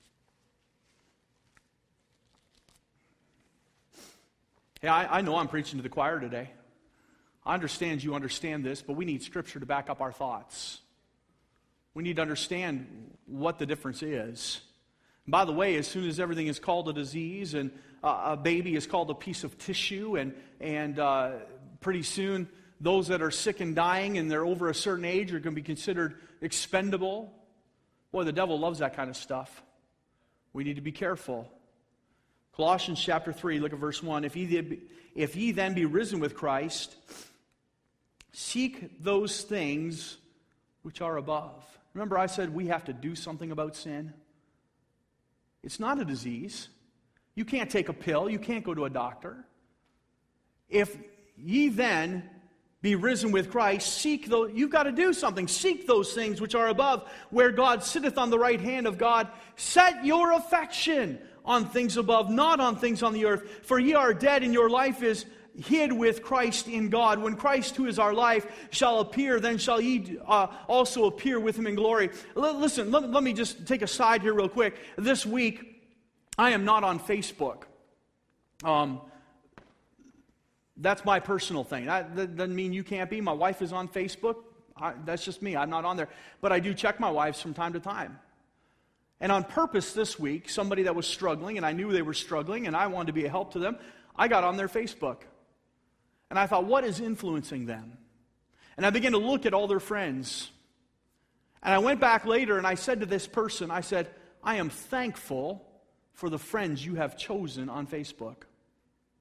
Hey, I, I know I'm preaching to the choir today. I understand you understand this, but we need Scripture to back up our thoughts. We need to understand what the difference is. And by the way, as soon as everything is called a disease and uh, a baby is called a piece of tissue, and, and uh, pretty soon those that are sick and dying and they're over a certain age are going to be considered expendable. Boy, the devil loves that kind of stuff. We need to be careful. Colossians chapter three, look at verse one. If ye, if ye then be risen with Christ, seek those things which are above. Remember I said we have to do something about sin? It's not a disease. You can't take a pill. You can't go to a doctor. If ye then be risen with Christ, seek those, you've got to do something. Seek those things which are above, where God sitteth on the right hand of God. Set your affection on things above, not on things on the earth. For ye are dead, and your life is hid with Christ in God. When Christ, who is our life, shall appear, then shall ye uh, also appear with Him in glory. L- listen, let, let me just take a side here real quick. This week, I am not on Facebook. Um, that's my personal thing. That, that doesn't mean you can't be. My wife is on Facebook. I, that's just me. I'm not on there. But I do check my wives from time to time. And on purpose this week, somebody that was struggling, and I knew they were struggling, and I wanted to be a help to them, I got on their Facebook. And I thought, what is influencing them? And I began to look at all their friends. And I went back later and I said to this person, I said, I am thankful for the friends you have chosen on Facebook.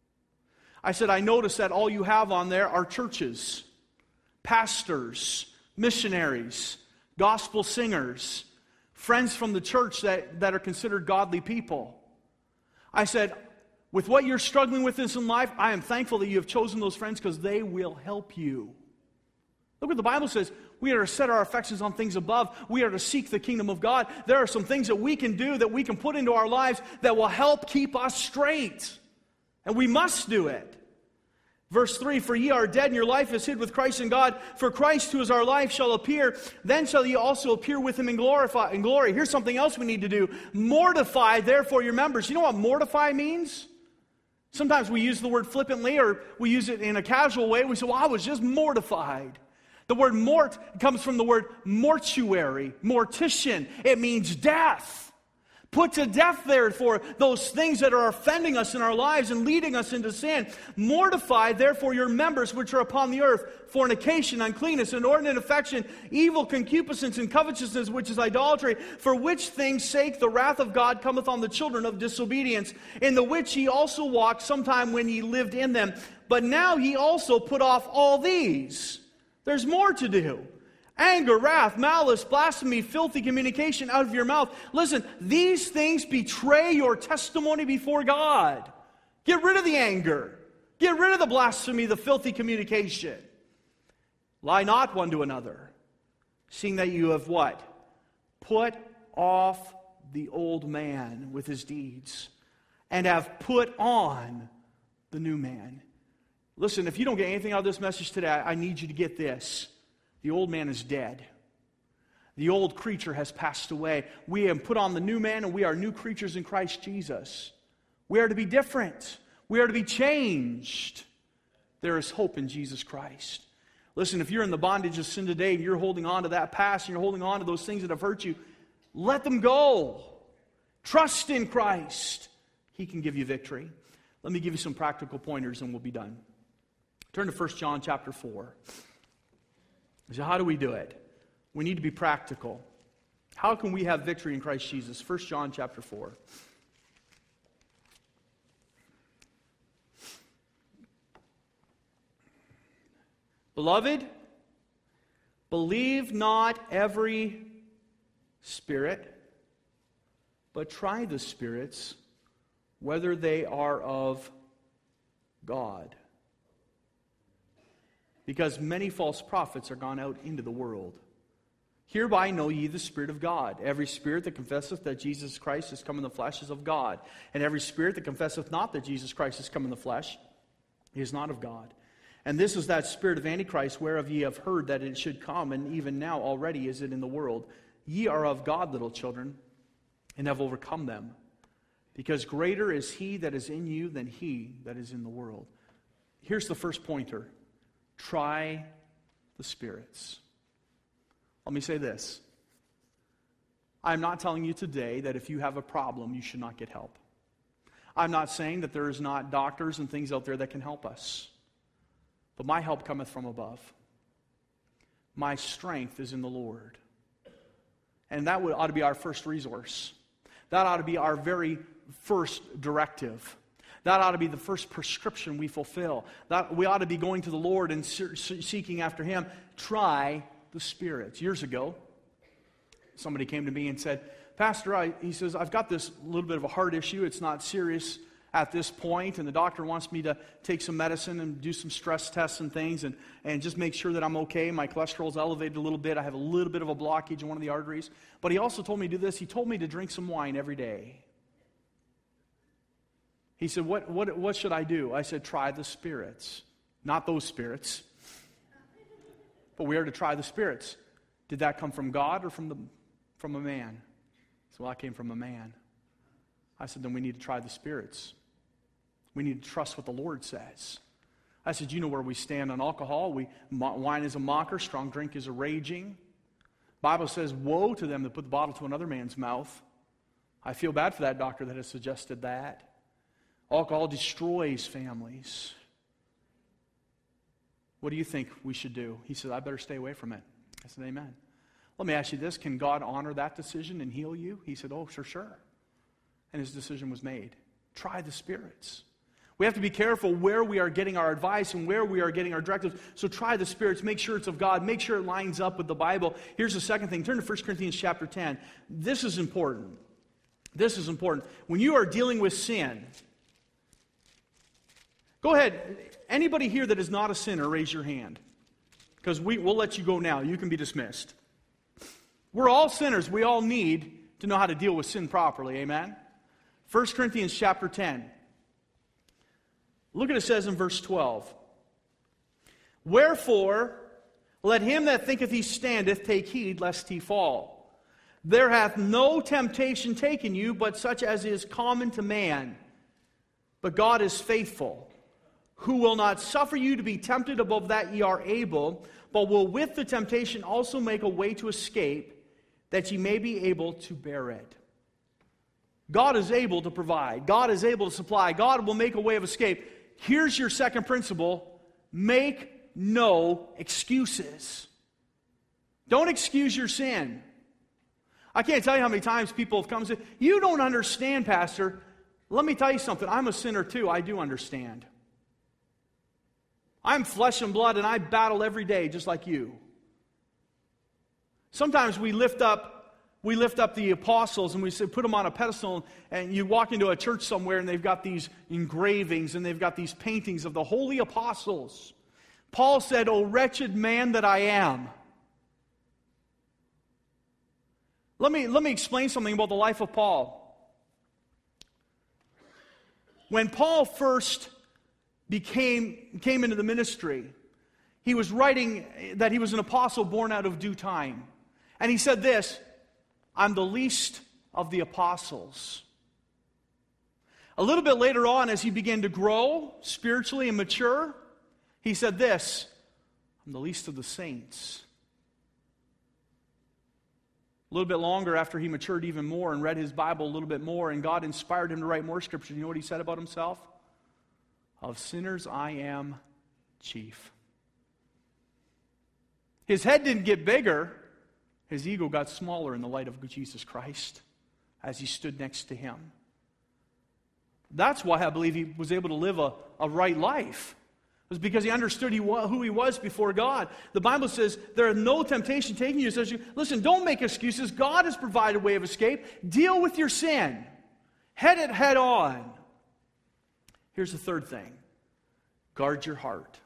I said, I noticed that all you have on there are churches, pastors, missionaries, gospel singers, friends from the church that, that are considered godly people. I said, with what you're struggling with this in life, I am thankful that you have chosen those friends because they will help you. Look what the Bible says. We are to set our affections on things above. We are to seek the kingdom of God. There are some things that we can do, that we can put into our lives that will help keep us straight. And we must do it. Verse three, for ye are dead, and your life is hid with Christ in God. For Christ, who is our life, shall appear. Then shall ye also appear with him in, glorify, in glory. Here's something else we need to do. Mortify, therefore, your members. You know what mortify means? Sometimes we use the word flippantly, or we use it in a casual way. We say, well, I was just mortified. The word mort comes from the word mortuary, mortician. It means death. Put to death, therefore, those things that are offending us in our lives and leading us into sin. Mortify, therefore, your members which are upon the earth, fornication, uncleanness, inordinate affection, evil concupiscence, and covetousness, which is idolatry, for which things' sake the wrath of God cometh on the children of disobedience, in the which ye also walked sometime when ye lived in them. But now ye also put off all these. There's more to do. Anger, wrath, malice, blasphemy, filthy communication out of your mouth. Listen, these things betray your testimony before God. Get rid of the anger. Get rid of the blasphemy, the filthy communication. Lie not one to another, seeing that you have what? Put off the old man with his deeds, and have put on the new man. Listen, if you don't get anything out of this message today, I need you to get this. The old man is dead. The old creature has passed away. We have put on the new man, and we are new creatures in Christ Jesus. We are to be different. We are to be changed. There is hope in Jesus Christ. Listen, if you're in the bondage of sin today, and you're holding on to that past, and you're holding on to those things that have hurt you, let them go. Trust in Christ. He can give you victory. Let me give you some practical pointers, and we'll be done. Turn to First John chapter four. So how do we do it? We need to be practical. How can we have victory in Christ Jesus? First John chapter four. Beloved, believe not every spirit, but try the spirits, whether they are of God. Because many false prophets are gone out into the world. Hereby know ye the Spirit of God. Every spirit that confesseth that Jesus Christ is come in the flesh is of God. And every spirit that confesseth not that Jesus Christ is come in the flesh is not of God. And this is that spirit of Antichrist, whereof ye have heard that it should come, and even now already is it in the world. Ye are of God, little children, and have overcome them. Because greater is he that is in you than he that is in the world. Here's the first pointer. Try the spirits. Let me say this. I'm not telling you today that if you have a problem, you should not get help. I'm not saying that there is not doctors and things out there that can help us. But my help cometh from above. My strength is in the Lord. And that would, ought to be our first resource. That ought to be our very first directive. That ought to be the first prescription we fulfill. That we ought to be going to the Lord and seeking after Him. Try the spirits. Years ago, somebody came to me and said, Pastor, I, he says, I've got this little bit of a heart issue. It's not serious at this point, and the doctor wants me to take some medicine and do some stress tests and things and, and just make sure that I'm okay. My cholesterol's elevated a little bit. I have a little bit of a blockage in one of the arteries. But he also told me to do this. He told me to drink some wine every day. He said, what, what, what should I do? I said, try the spirits. Not those spirits. But we are to try the spirits. Did that come from God or from, the, from a man? So well, I came from a man. I said, then we need to try the spirits. We need to trust what the Lord says. I said, you know where we stand on alcohol. We, wine is a mocker, strong drink is a raging. Bible says, woe to them that put the bottle to another man's mouth. I feel bad for that doctor that has suggested that. Alcohol destroys families. What do you think we should do? He said, I better stay away from it. I said, amen. Let me ask you this. Can God honor that decision and heal you? He said, oh, sure, sure. And his decision was made. Try the spirits. We have to be careful where we are getting our advice and where we are getting our directives. So try the spirits, make sure it's of God, make sure it lines up with the Bible. Here's the second thing. Turn to First Corinthians chapter ten. This is important. This is important. When you are dealing with sin, go ahead. Anybody here that is not a sinner, raise your hand. Because we, we'll let you go now. You can be dismissed. We're all sinners. We all need to know how to deal with sin properly. Amen? First Corinthians chapter ten. Look at what it says in verse twelve. Wherefore, let him that thinketh he standeth take heed lest he fall. There hath no temptation taken you, but such as is common to man. But God is faithful, who will not suffer you to be tempted above that ye are able, but will with the temptation also make a way to escape, that ye may be able to bear it. God is able to provide. God is able to supply. God will make a way of escape. Here's your second principle. Make no excuses. Don't excuse your sin. I can't tell you how many times people have come and said, you don't understand, Pastor. Let me tell you something. I'm a sinner too. I do understand. I'm flesh and blood and I battle every day just like you. Sometimes we lift up We lift up the apostles and we say, put them on a pedestal, and you walk into a church somewhere and they've got these engravings and they've got these paintings of the holy apostles. Paul said, "O wretched man that I am." Let me, let me explain something about the life of Paul. When Paul first became, came into the ministry, he was writing that he was an apostle born out of due time. And he said this, "I'm the least of the apostles." A little bit later on, as he began to grow spiritually and mature, he said this, "I'm the least of the saints." A little bit longer after he matured even more and read his Bible a little bit more, and God inspired him to write more scripture, you know what he said about himself? "Of sinners I am chief." His head didn't get bigger. His ego got smaller in the light of Jesus Christ as he stood next to him. That's why I believe he was able to live a, a right life. It was because he understood he, who he was before God. The Bible says, there is no temptation taking you. It says, listen, don't make excuses. God has provided a way of escape. Deal with your sin. Head it head on. Here's the third thing. Guard your heart.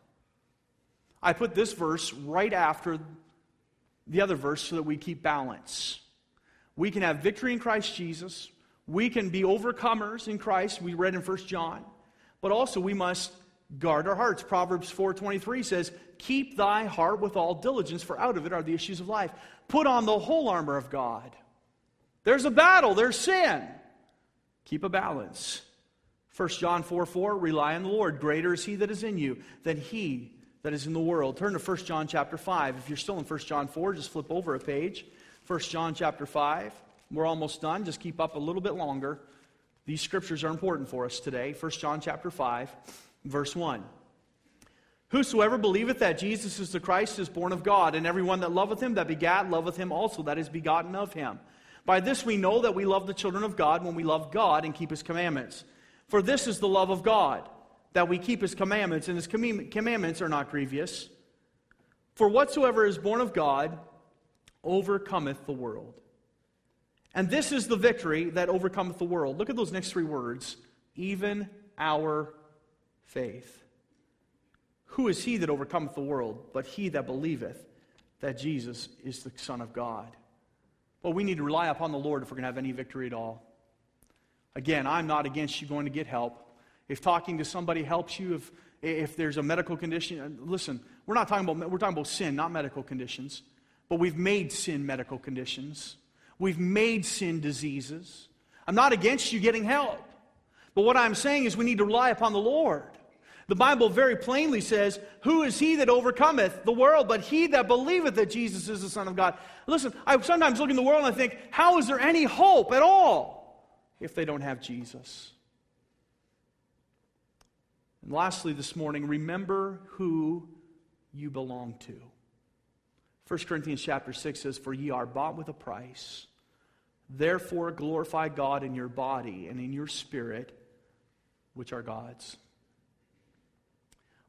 I put this verse right after the other verse so that we keep balance. We can have victory in Christ Jesus. We can be overcomers in Christ. We read in First John. But also we must guard our hearts. Proverbs four twenty-three says, "Keep thy heart with all diligence, for out of it are the issues of life." Put on the whole armor of God. There's a battle. There's sin. Keep a balance. First John four four, "Rely on the Lord. Greater is he that is in you than he that is in the world." Turn to First John chapter five. If you're still in First John four, just flip over a page. First John chapter five. We're almost done. Just keep up a little bit longer. These scriptures are important for us today. First John chapter five, verse one. "Whosoever believeth that Jesus is the Christ is born of God, and every one that loveth him that begat loveth him also that is begotten of him. By this we know that we love the children of God, when we love God and keep his commandments. For this is the love of God, that we keep his commandments, and his commandments are not grievous. For whatsoever is born of God overcometh the world. And this is the victory that overcometh the world." Look at those next three words. "Even our faith." Who is he that overcometh the world, but he that believeth that Jesus is the Son of God? Well, we need to rely upon the Lord if we're going to have any victory at all. Again, I'm not against you going to get help. If talking to somebody helps you, if if there's a medical condition, listen, we're not talking about we're talking about sin, not medical conditions. But we've made sin medical conditions. We've made sin diseases. I'm not against you getting help. But what I'm saying is we need to rely upon the Lord. The Bible very plainly says, "Who is he that overcometh the world, but he that believeth that Jesus is the Son of God?" Listen, I sometimes look in the world and I think, how is there any hope at all if they don't have Jesus? And lastly this morning, remember who you belong to. First Corinthians chapter six says, "For ye are bought with a price. Therefore glorify God in your body and in your spirit, which are God's."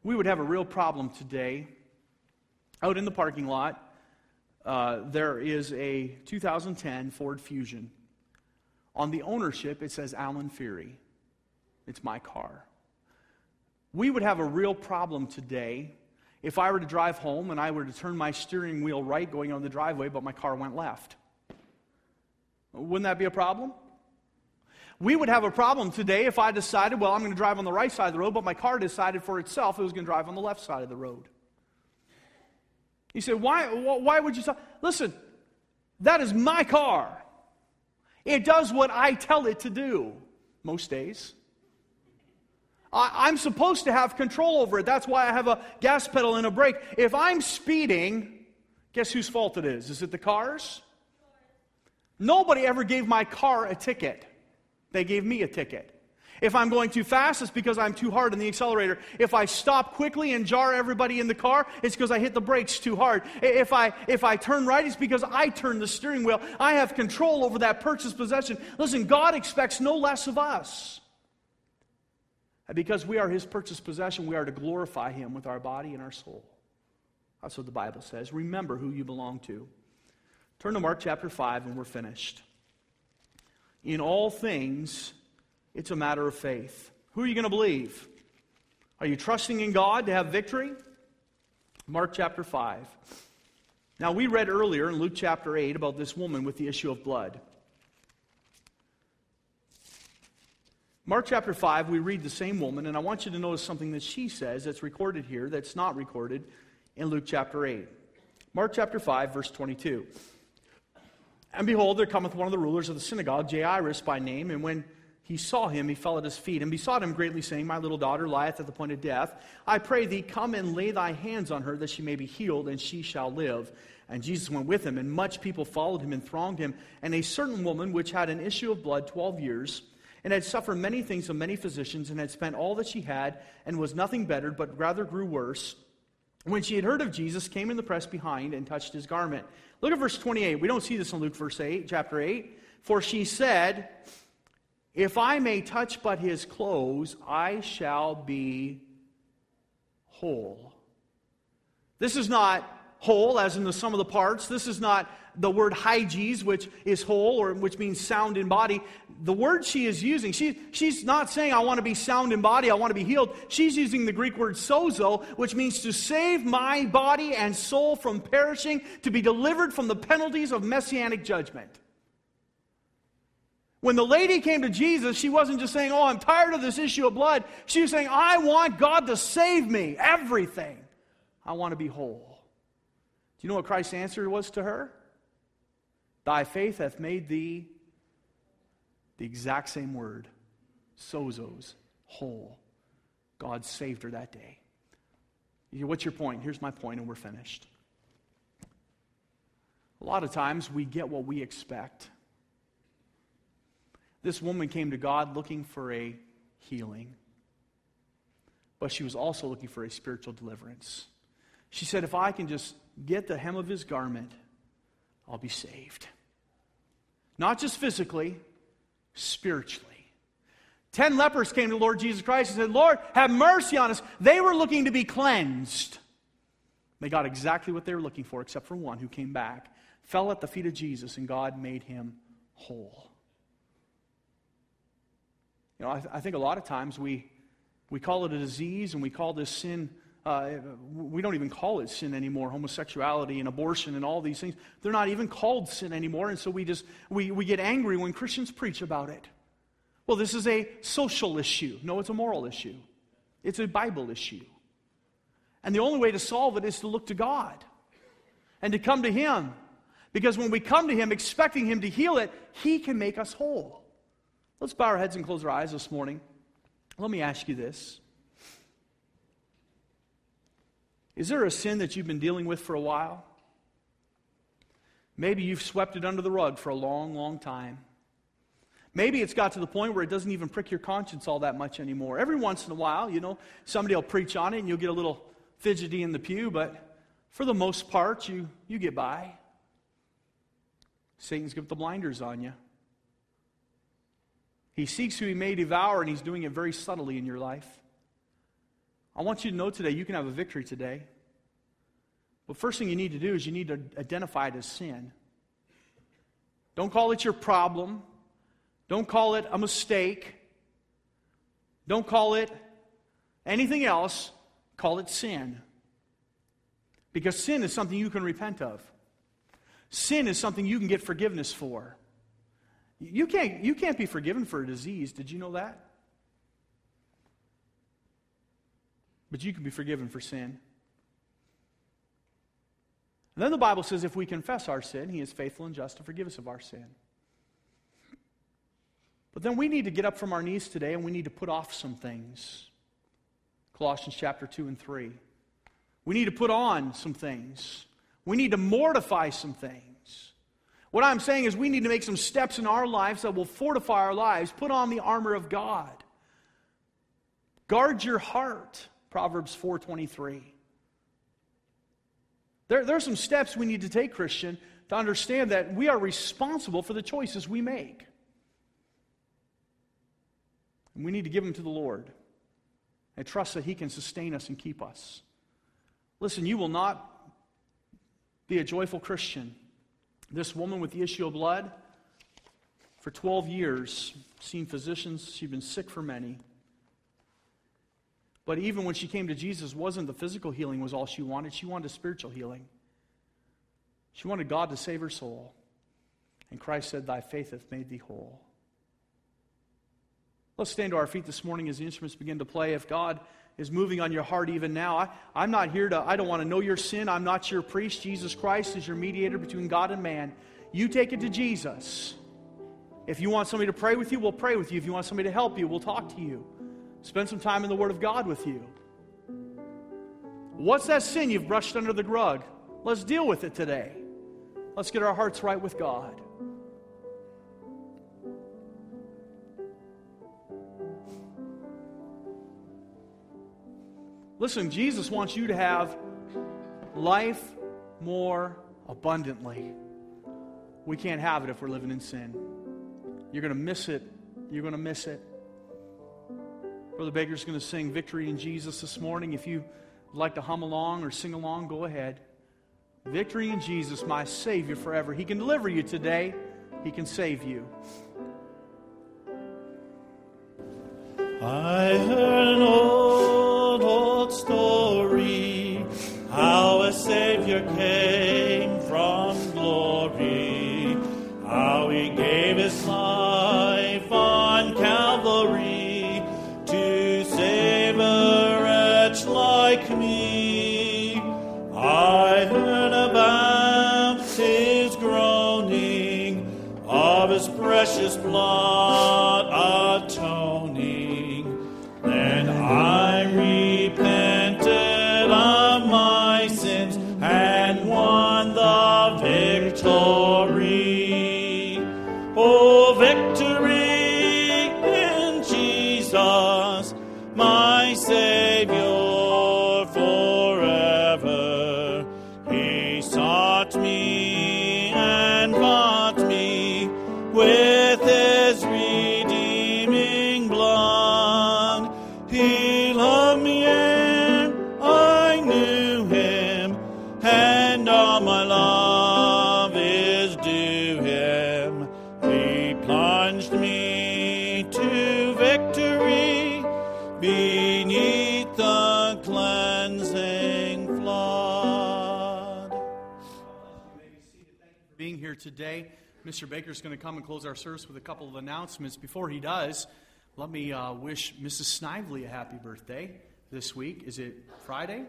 we would have a real problem today. Out in the parking lot, uh, there is a two thousand ten Ford Fusion. On the ownership, it says Alan Feary. It's my car. We would have a real problem today if I were to drive home and I were to turn my steering wheel right going on the driveway, but my car went left. Wouldn't that be a problem? We would have a problem today if I decided, well, I'm going to drive on the right side of the road, but my car decided for itself it was going to drive on the left side of the road. You say, why, why would you... Listen, that is my car. It does what I tell it to do most days. I, I'm supposed to have control over it. That's why I have a gas pedal and a brake. If I'm speeding, guess whose fault it is? Is it the car's? Nobody ever gave my car a ticket. They gave me a ticket. If I'm going too fast, it's because I'm too hard on the accelerator. If I stop quickly and jar everybody in the car, it's because I hit the brakes too hard. If I if I turn right, it's because I turn the steering wheel. I have control over that purchased possession. Listen, God expects no less of us. And because we are His purchased possession, we are to glorify Him with our body and our soul. That's what the Bible says. Remember who you belong to. Turn to Mark chapter five and we're finished. In all things, it's a matter of faith. Who are you going to believe? Are you trusting in God to have victory? Mark chapter five. Now, we read earlier in Luke chapter eight about this woman with the issue of blood. Mark chapter five, we read the same woman, and I want you to notice something that she says that's recorded here that's not recorded in Luke chapter eight. Mark chapter five, verse twenty-two. And behold, there cometh one of the rulers of the synagogue, Jairus by name, and when he saw him, he fell at his feet, and besought him greatly, saying, My little daughter lieth at the point of death. I pray thee, come and lay thy hands on her, that she may be healed, and she shall live. And Jesus went with him, and much people followed him and thronged him. And a certain woman, which had an issue of blood twelve years, and had suffered many things of many physicians, and had spent all that she had, and was nothing bettered, but rather grew worse, when she had heard of Jesus, came in the press behind, and touched his garment. Look at verse twenty-eight. We don't see this in Luke verse eight, chapter eight. For she said, If I may touch but his clothes, I shall be whole. This is not whole, as in the sum of the parts. This is not the word hyges, which is whole, or which means sound in body. The word she is using, she, she's not saying, I want to be sound in body, I want to be healed. She's using the Greek word sozo, which means to save my body and soul from perishing, to be delivered from the penalties of messianic judgment. When the lady came to Jesus, she wasn't just saying, oh, I'm tired of this issue of blood. She was saying, I want God to save me, everything. I want to be whole. Do you know what Christ's answer was to her? Thy faith hath made thee, the exact same word, sozos, whole. God saved her that day. What's your point? Here's my point, and we're finished. A lot of times we get what we expect. This woman came to God looking for a healing, but she was also looking for a spiritual deliverance. She said, if I can just get the hem of his garment, I'll be saved. Not just physically, spiritually. Ten lepers came to Lord Jesus Christ and said, Lord, have mercy on us. They were looking to be cleansed. They got exactly what they were looking for, except for one who came back, fell at the feet of Jesus, and God made him whole. You know, I, th- I think a lot of times we we call it a disease, and we call this sin. Uh, we don't even call it sin anymore. Homosexuality and abortion and all these things, they're not even called sin anymore. And so we just we, we get angry when Christians preach about it. Well, this is a social issue. No, it's a moral issue. It's a Bible issue. And the only way to solve it is to look to God and to come to Him. Because when we come to Him expecting Him to heal it, He can make us whole. Let's bow our heads and close our eyes this morning. Let me ask you this. Is there a sin that you've been dealing with for a while? Maybe you've swept it under the rug for a long, long time. Maybe it's got to the point where it doesn't even prick your conscience all that much anymore. Every once in a while, you know, somebody will preach on it and you'll get a little fidgety in the pew, but for the most part, you, you get by. Satan's got the blinders on you. He seeks who he may devour, and he's doing it very subtly in your life. I want you to know today you can have a victory today. But first thing you need to do is you need to identify it as sin. Don't call it your problem. Don't call it a mistake. Don't call it anything else. Call it sin. Because sin is something you can repent of. Sin is something you can get forgiveness for. You can't, you can't be forgiven for a disease. Did you know that? But you can be forgiven for sin. And then the Bible says if we confess our sin, He is faithful and just to forgive us of our sin. But then we need to get up from our knees today and we need to put off some things. Colossians chapter two and three. We need to put on some things. We need to mortify some things. What I'm saying is we need to make some steps in our lives that will fortify our lives. Put on the armor of God. Guard your heart. Proverbs four twenty-three. There, there are some steps we need to take, Christian, to understand that we are responsible for the choices we make. And we need to give them to the Lord and trust that He can sustain us and keep us. Listen, you will not be a joyful Christian. This woman with the issue of blood, for twelve years, seen physicians, she'd been sick for many. But even when she came to Jesus, wasn't the physical healing was all she wanted. She wanted spiritual healing. She wanted God to save her soul. And Christ said, "Thy faith hath made thee whole." Let's stand to our feet this morning as the instruments begin to play. If God is moving on your heart even now, I, I'm not here to, I don't want to know your sin. I'm not your priest. Jesus Christ is your mediator between God and man. You take it to Jesus. If you want somebody to pray with you, we'll pray with you. If you want somebody to help you, we'll talk to you. Spend some time in the Word of God with you. What's that sin you've brushed under the rug? Let's deal with it today. Let's get our hearts right with God. Listen, Jesus wants you to have life more abundantly. We can't have it if we're living in sin. You're going to miss it. You're going to miss it. Brother Baker's going to sing Victory in Jesus this morning. If you would like to hum along or sing along, go ahead. Victory in Jesus, my Savior forever. He can deliver you today. He can save you. I heard an old, old story, how a Savior came from glory, how He gave His life on Calvary to save a wretch like me. I heard about His groaning, of His precious blood atoning. Then I repented of my sins and won the victory. Oh, victory in Jesus, my Savior forever. He sought me and bought me with His redeeming blood. He loved me and I knew Him, and all my love is due Him. He plunged me to victory beneath the cleansing flood. Being here today, Mister Baker's going to come and close our service with a couple of announcements. Before he does, let me uh, wish Missus Snively a happy birthday this week. Is it Friday?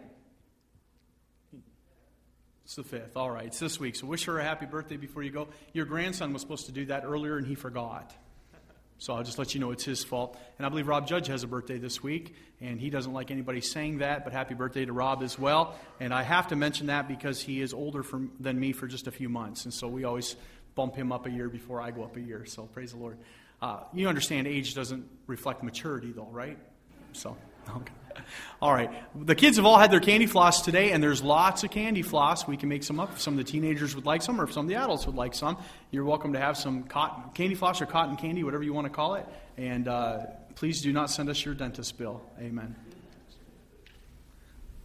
It's the fifth. All right, it's this week. So wish her a happy birthday before you go. Your grandson was supposed to do that earlier and he forgot. So I'll just let you know it's his fault. And I believe Rob Judge has a birthday this week, and he doesn't like anybody saying that, but happy birthday to Rob as well. And I have to mention that because he is older from, than me for just a few months, and so we always bump him up a year before I go up a year. So praise the Lord. Uh, you understand age doesn't reflect maturity, though, right? So, okay. All right. The kids have all had their candy floss today, and there's lots of candy floss. We can make some up if some of the teenagers would like some, or if some of the adults would like some. You're welcome to have some cotton candy floss or cotton candy, whatever you want to call it. And uh, please do not send us your dentist bill. Amen.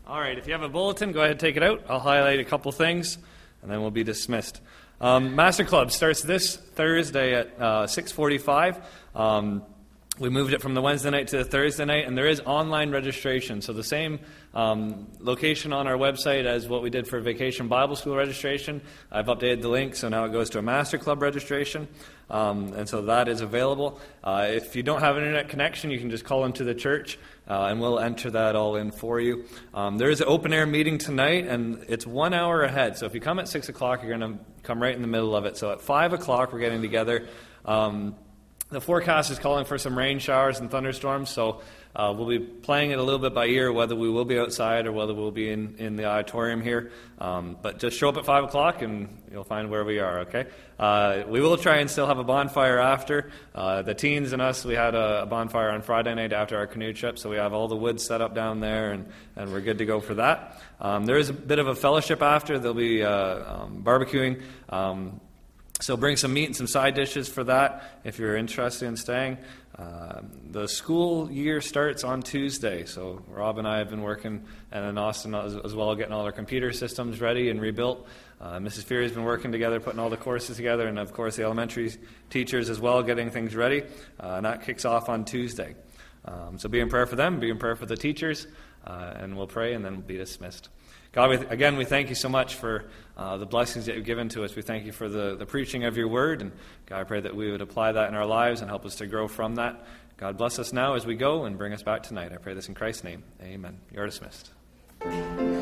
All right, if you have a bulletin, go ahead and take it out. I'll highlight a couple things, and then we'll be dismissed. Um, Master Club starts this Thursday at uh, six forty-five. Um, we moved it from the Wednesday night to the Thursday night, and there is online registration. So the same um, location on our website as what we did for Vacation Bible School registration. I've updated the link, so now it goes to a Master Club registration. Um, and so that is available. Uh, if you don't have an internet connection, you can just call into the church, uh, and we'll enter that all in for you. Um, there is an open-air meeting tonight, and it's one hour ahead. So if you come at six o'clock, you're going to come right in the middle of it. So at five o'clock, we're getting together. Um, the forecast is calling for some rain showers and thunderstorms, so uh, we'll be playing it a little bit by ear, whether we will be outside or whether we'll be in, in the auditorium here. Um, but just show up at five o'clock and you'll find where we are, okay? Uh, we will try and still have a bonfire after. Uh, the teens and us, we had a, a bonfire on Friday night after our canoe trip, so we have all the wood set up down there, and, and we're good to go for that. Um, there is a bit of a fellowship after. There'll be uh, um, barbecuing. Um, So bring some meat and some side dishes for that if you're interested in staying. Uh, the school year starts on Tuesday, so Rob and I have been working, and then Austin as, as well, getting all our computer systems ready and rebuilt. Uh, Missus Feary has been working together, putting all the courses together, and of course the elementary teachers as well, getting things ready. Uh, and that kicks off on Tuesday. Um, so be in prayer for them, be in prayer for the teachers, uh, and we'll pray and then we'll be dismissed. God, we, again, we thank you so much for uh, the blessings that you've given to us. We thank you for the, the preaching of your word. And God, I pray that we would apply that in our lives and help us to grow from that. God, bless us now as we go and bring us back tonight. I pray this in Christ's name. Amen. You're dismissed.